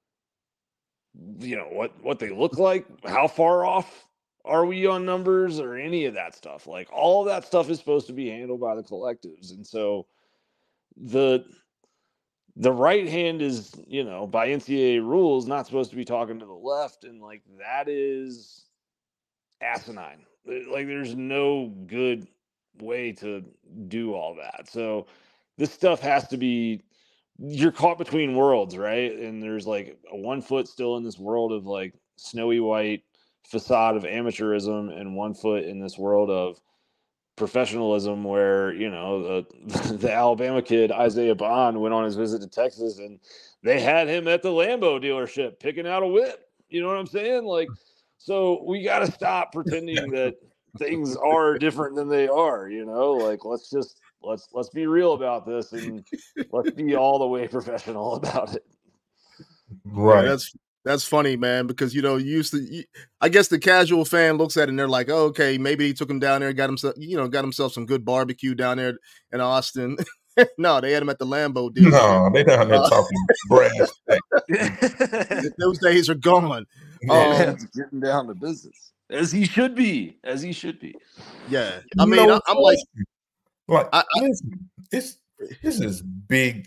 Speaker 5: What they look like, how far off are we on numbers or any of that stuff. All of that stuff is supposed to be handled by the collectives. And so the right hand is, by NCAA rules, not supposed to be talking to the left. And that is asinine. There's no good way to do all that. So this stuff has to be, you're caught between worlds, right? And there's like one foot still in this world of like snowy white facade of amateurism, and one foot in this world of professionalism where, you know, the Alabama kid Isaiah Bond went on his visit to Texas and they had him at the Lambo dealership picking out a whip. You know what I'm saying? Like, so we got to stop pretending that things are different than they are, you know, like let's be real about this and let's be all the way professional about it.
Speaker 4: Right.
Speaker 3: Yeah, that's funny, man, because, you know, I guess the casual fan looks at it and they're like, oh, okay, maybe he took him down there, got himself some good barbecue down there in Austin. No, they had him at the Lambo dealership.
Speaker 4: No, they down there talking brass.
Speaker 3: Those days are gone.
Speaker 5: Getting down to business as he should be.
Speaker 3: Yeah, I mean, I'm like,
Speaker 4: listen, this is big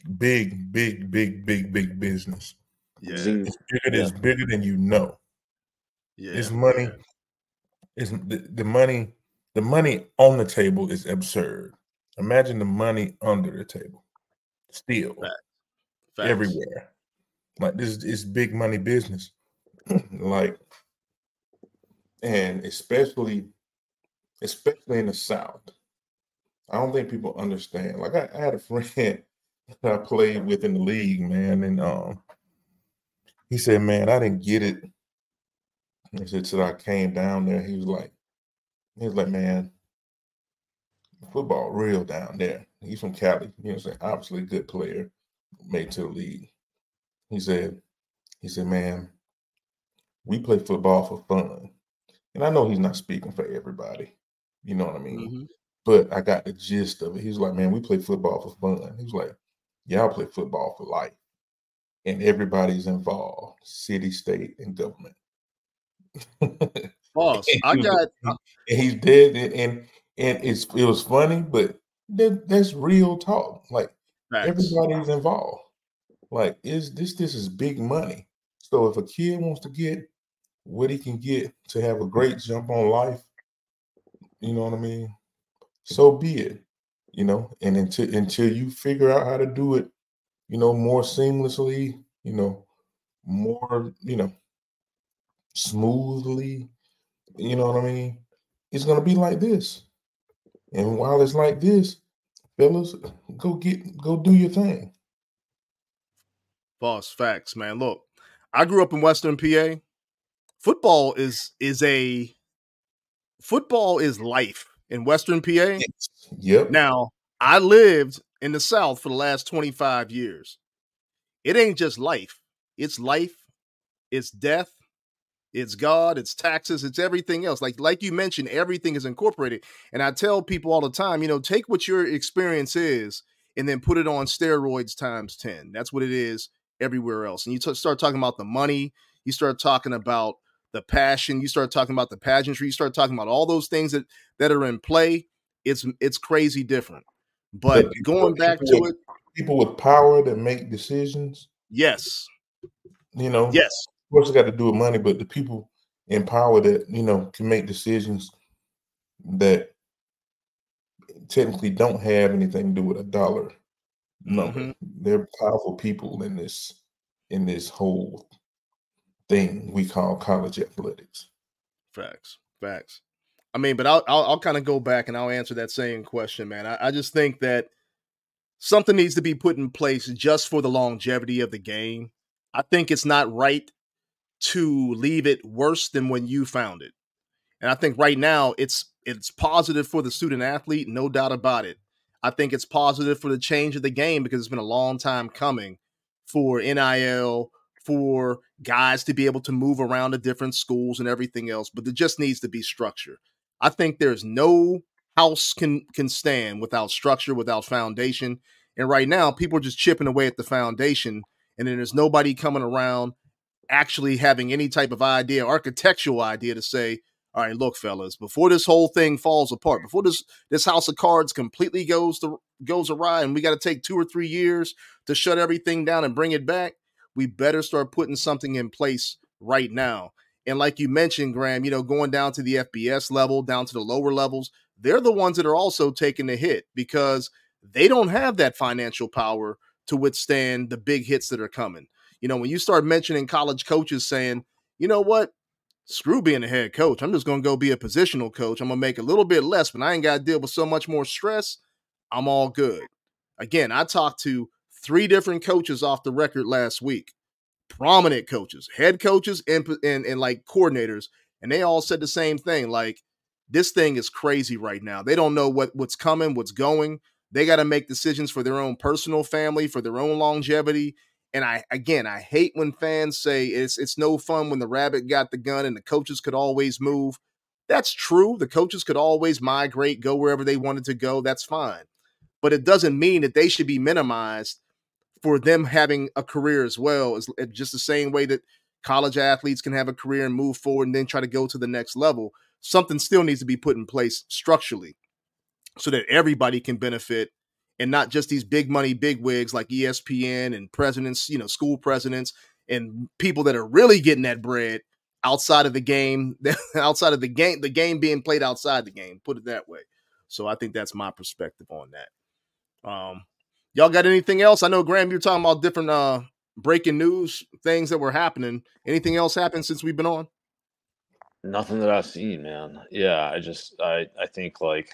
Speaker 4: business.
Speaker 3: Yeah,
Speaker 4: it's bigger than you know.
Speaker 3: Yeah,
Speaker 4: it's money. It's the money. The money on the table is absurd. Imagine the money under the table, still
Speaker 3: Facts.
Speaker 4: Everywhere. Like this is big money business. Like, and especially in the South. I don't think people understand. Like I had a friend that I played with in the league, man, and he said, "Man, I didn't get it." He said, "So I came down there." He was like, "Man, football real down there." He's from Cali. You know what I'm saying? Obviously a good player, made to the league. He said, "Man, we play football for fun." And I know he's not speaking for everybody. You know what I mean?
Speaker 3: Mm-hmm.
Speaker 4: But I got the gist of it. He was like, "Man, we play football for fun." He was like, "Y'all play football for life. And everybody's involved, city, state, and government."
Speaker 3: Boss,
Speaker 4: and he's dead, and it was funny, but that's real talk. Like
Speaker 3: Facts.
Speaker 4: Everybody's involved. Like this is big money. So if a kid wants to get what he can get to have a great jump on life, you know what I mean? So be it. You know, and until you figure out how to do it, you know, more seamlessly, you know, more, you know, smoothly, you know what I mean? It's gonna be like this. And while it's like this, fellas, go do your thing.
Speaker 3: Boss, facts, man. Look, I grew up in Western PA. Football is life in Western PA.
Speaker 4: Yep.
Speaker 3: Now, I lived in the South for the last 25 years. It ain't just life. It's death, it's God, it's taxes, it's everything else. Like you mentioned, everything is incorporated. And I tell people all the time, you know, take what your experience is and then put it on steroids times 10. That's what it is everywhere else. And you start talking about the money, you start talking about the passion, you start talking about the pageantry, you start talking about all those things that are in play. It's crazy different. But going back to it,
Speaker 4: people with power that make decisions.
Speaker 3: Yes.
Speaker 4: You know,
Speaker 3: yes.
Speaker 4: Of course, it got to do with money, but the people in power that, you know, can make decisions that technically don't have anything to do with a dollar number. Mm-hmm. They're powerful people in this whole thing we call college athletics.
Speaker 3: Facts. I mean, but I'll kind of go back and I'll answer that same question, man. I just think that something needs to be put in place just for the longevity of the game. I think it's not right to leave it worse than when you found it. And I think right now it's positive for the student athlete, no doubt about it. I think it's positive for the change of the game because it's been a long time coming for NIL, for guys to be able to move around to different schools and everything else, but there just needs to be structure. I think there's no house can stand without structure, without foundation. And right now, people are just chipping away at the foundation, and then there's nobody coming around actually having any type of idea, architectural idea to say, all right, look, fellas, before this whole thing falls apart, before this house of cards completely goes awry and we got to take 2 or 3 years to shut everything down and bring it back, we better start putting something in place right now. And like you mentioned, Graham, you know, going down to the FBS level, down to the lower levels, they're the ones that are also taking the hit because they don't have that financial power to withstand the big hits that are coming. You know, when you start mentioning college coaches saying, you know what, screw being a head coach, I'm just going to go be a positional coach. I'm going to make a little bit less, but I ain't got to deal with so much more stress. I'm all good. Again, I talked to 3 different coaches off the record last week, prominent coaches, head coaches, and like coordinators, and they all said the same thing. Like, this thing is crazy right now. They don't know what's coming, what's going. They got to make decisions for their own personal family, for their own longevity. And I hate when fans say it's no fun when the rabbit got the gun and the coaches could always move. That's true. The coaches could always migrate, go wherever they wanted to go. That's fine. But it doesn't mean that they should be minimized for them having a career as well. It's just the same way that college athletes can have a career and move forward and then try to go to the next level. Something still needs to be put in place structurally so that everybody can benefit, and not just these big money bigwigs like ESPN and presidents, you know, school presidents and people that are really getting that bread outside of the game, outside of the game being played outside the game, put it that way. So I think that's my perspective on that. Y'all got anything else? I know, Graham, you're talking about different breaking news things that were happening. Anything else happened since we've been on?
Speaker 5: Nothing that I've seen, man. Yeah, I think like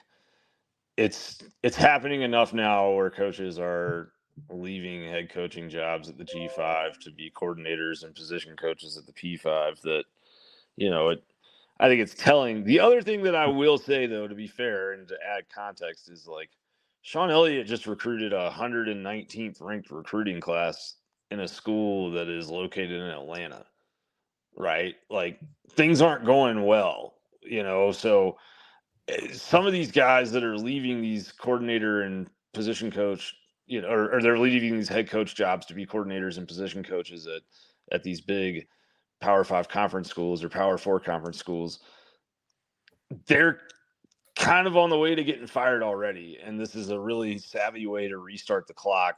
Speaker 5: it's happening enough now where coaches are leaving head coaching jobs at the G5 to be coordinators and position coaches at the P5 that, you know, I think it's telling. The other thing that I will say, though, to be fair and to add context, is like Sean Elliott just recruited a 119th ranked recruiting class in a school that is located in Atlanta, right? Like, things aren't going well, you know, so some of these guys that are leaving these coordinator and position coach, you know, or they're leaving these head coach jobs to be coordinators and position coaches at these big Power 5 conference schools or Power 4 conference schools, they're kind of on the way to getting fired already. And this is a really savvy way to restart the clock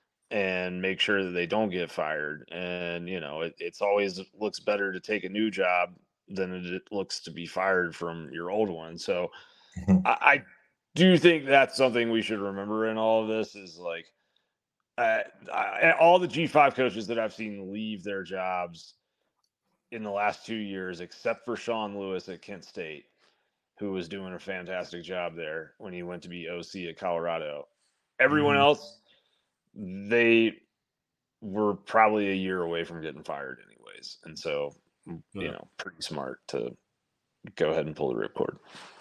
Speaker 5: and make sure that they don't get fired. And, you know, it's always looks better to take a new job than it looks to be fired from your old one. So I do think that's something we should remember in all of this is like all the G5 coaches that I've seen leave their jobs in the last 2 years, except for Sean Lewis at Kent State, who was doing a fantastic job there when he went to be OC at Colorado. Everyone else, they were probably a year away from getting fired anyways. And so, you know, pretty smart to go ahead and pull the ripcord.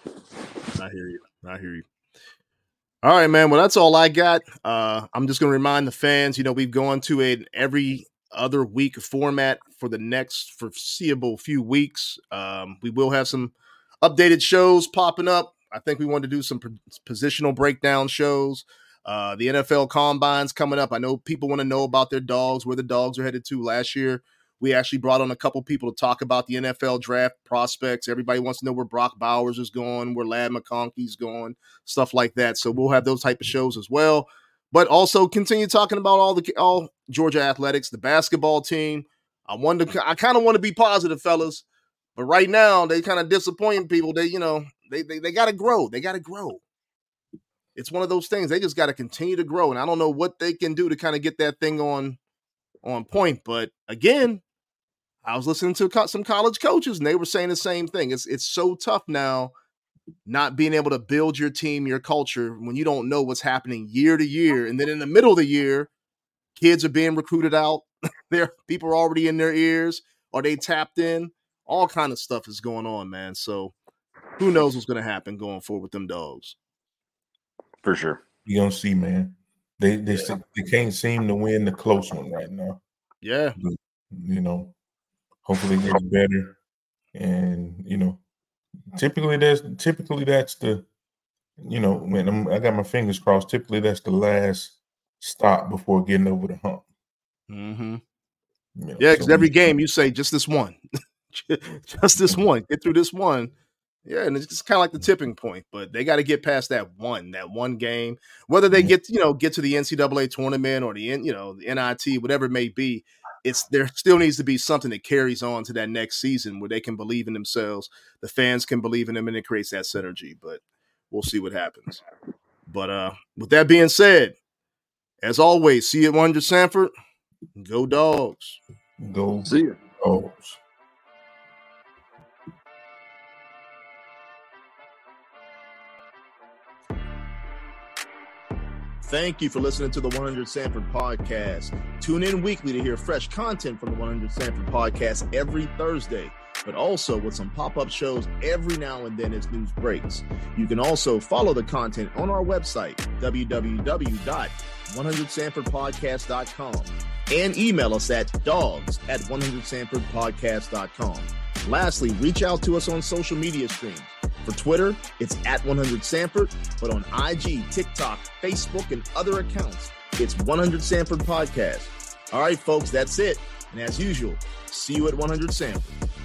Speaker 3: I hear you. All right, man. Well, that's all I got. I'm just going to remind the fans, you know, we've gone to an every other week format for the next foreseeable few weeks. We will have some updated shows popping up. I think we want to do some positional breakdown shows. The NFL Combine's coming up. I know people want to know about their dogs, where the dogs are headed to. Last year, we actually brought on a couple people to talk about the NFL draft prospects. Everybody wants to know where Brock Bowers is going, where Ladd McConkey's going, stuff like that. So we'll have those type of shows as well. But also continue talking about all Georgia athletics, the basketball team. I kind of want to be positive, fellas, but right now they kind of disappointing people. They, you know, they got to grow. They got to grow. It's one of those things. They just got to continue to grow, and I don't know what they can do to kind of get that thing on point. But again, I was listening to some college coaches, and they were saying the same thing. It's so tough now not being able to build your team, your culture, when you don't know what's happening year to year. And then in the middle of the year, kids are being recruited out. People are already in their ears. Are they tapped in? All kind of stuff is going on, man. So who knows what's going to happen going forward with them dogs.
Speaker 5: For sure.
Speaker 4: You're going to see, man. They can't seem to win the close one right now.
Speaker 3: Yeah.
Speaker 4: But, you know, hopefully it gets better. And, you know, typically that's the, you know, when I got my fingers crossed, typically that's the last stop before getting over the hump.
Speaker 3: Mm-hmm. You know, yeah, because every game you say just this one. Just this one. Get through this one. Yeah, and it's kind of like the tipping point, but they got to get past that one game. Whether they get to the NCAA tournament or the NIT, whatever it may be, there still needs to be something that carries on to that next season where they can believe in themselves, the fans can believe in them, and it creates that synergy. But we'll see what happens. But with that being said, as always, see you at 100 Sanford. Go Dogs.
Speaker 4: Go
Speaker 5: See you.
Speaker 4: Dogs.
Speaker 3: Thank you for listening to the 100 Sanford podcast. Tune in weekly to hear fresh content from the 100 Sanford podcast every Thursday, but also with some pop-up shows every now and then as news breaks. You can also follow the content on our website, www.100sanfordpodcast.com, and email us at dogs@100sanfordpodcast.com. Lastly, reach out to us on social media streams. For Twitter, it's at 100 Sanford, but on IG, TikTok, Facebook, and other accounts, it's 100 Sanford Podcast. All right, folks, that's it. And as usual, see you at 100 Sanford.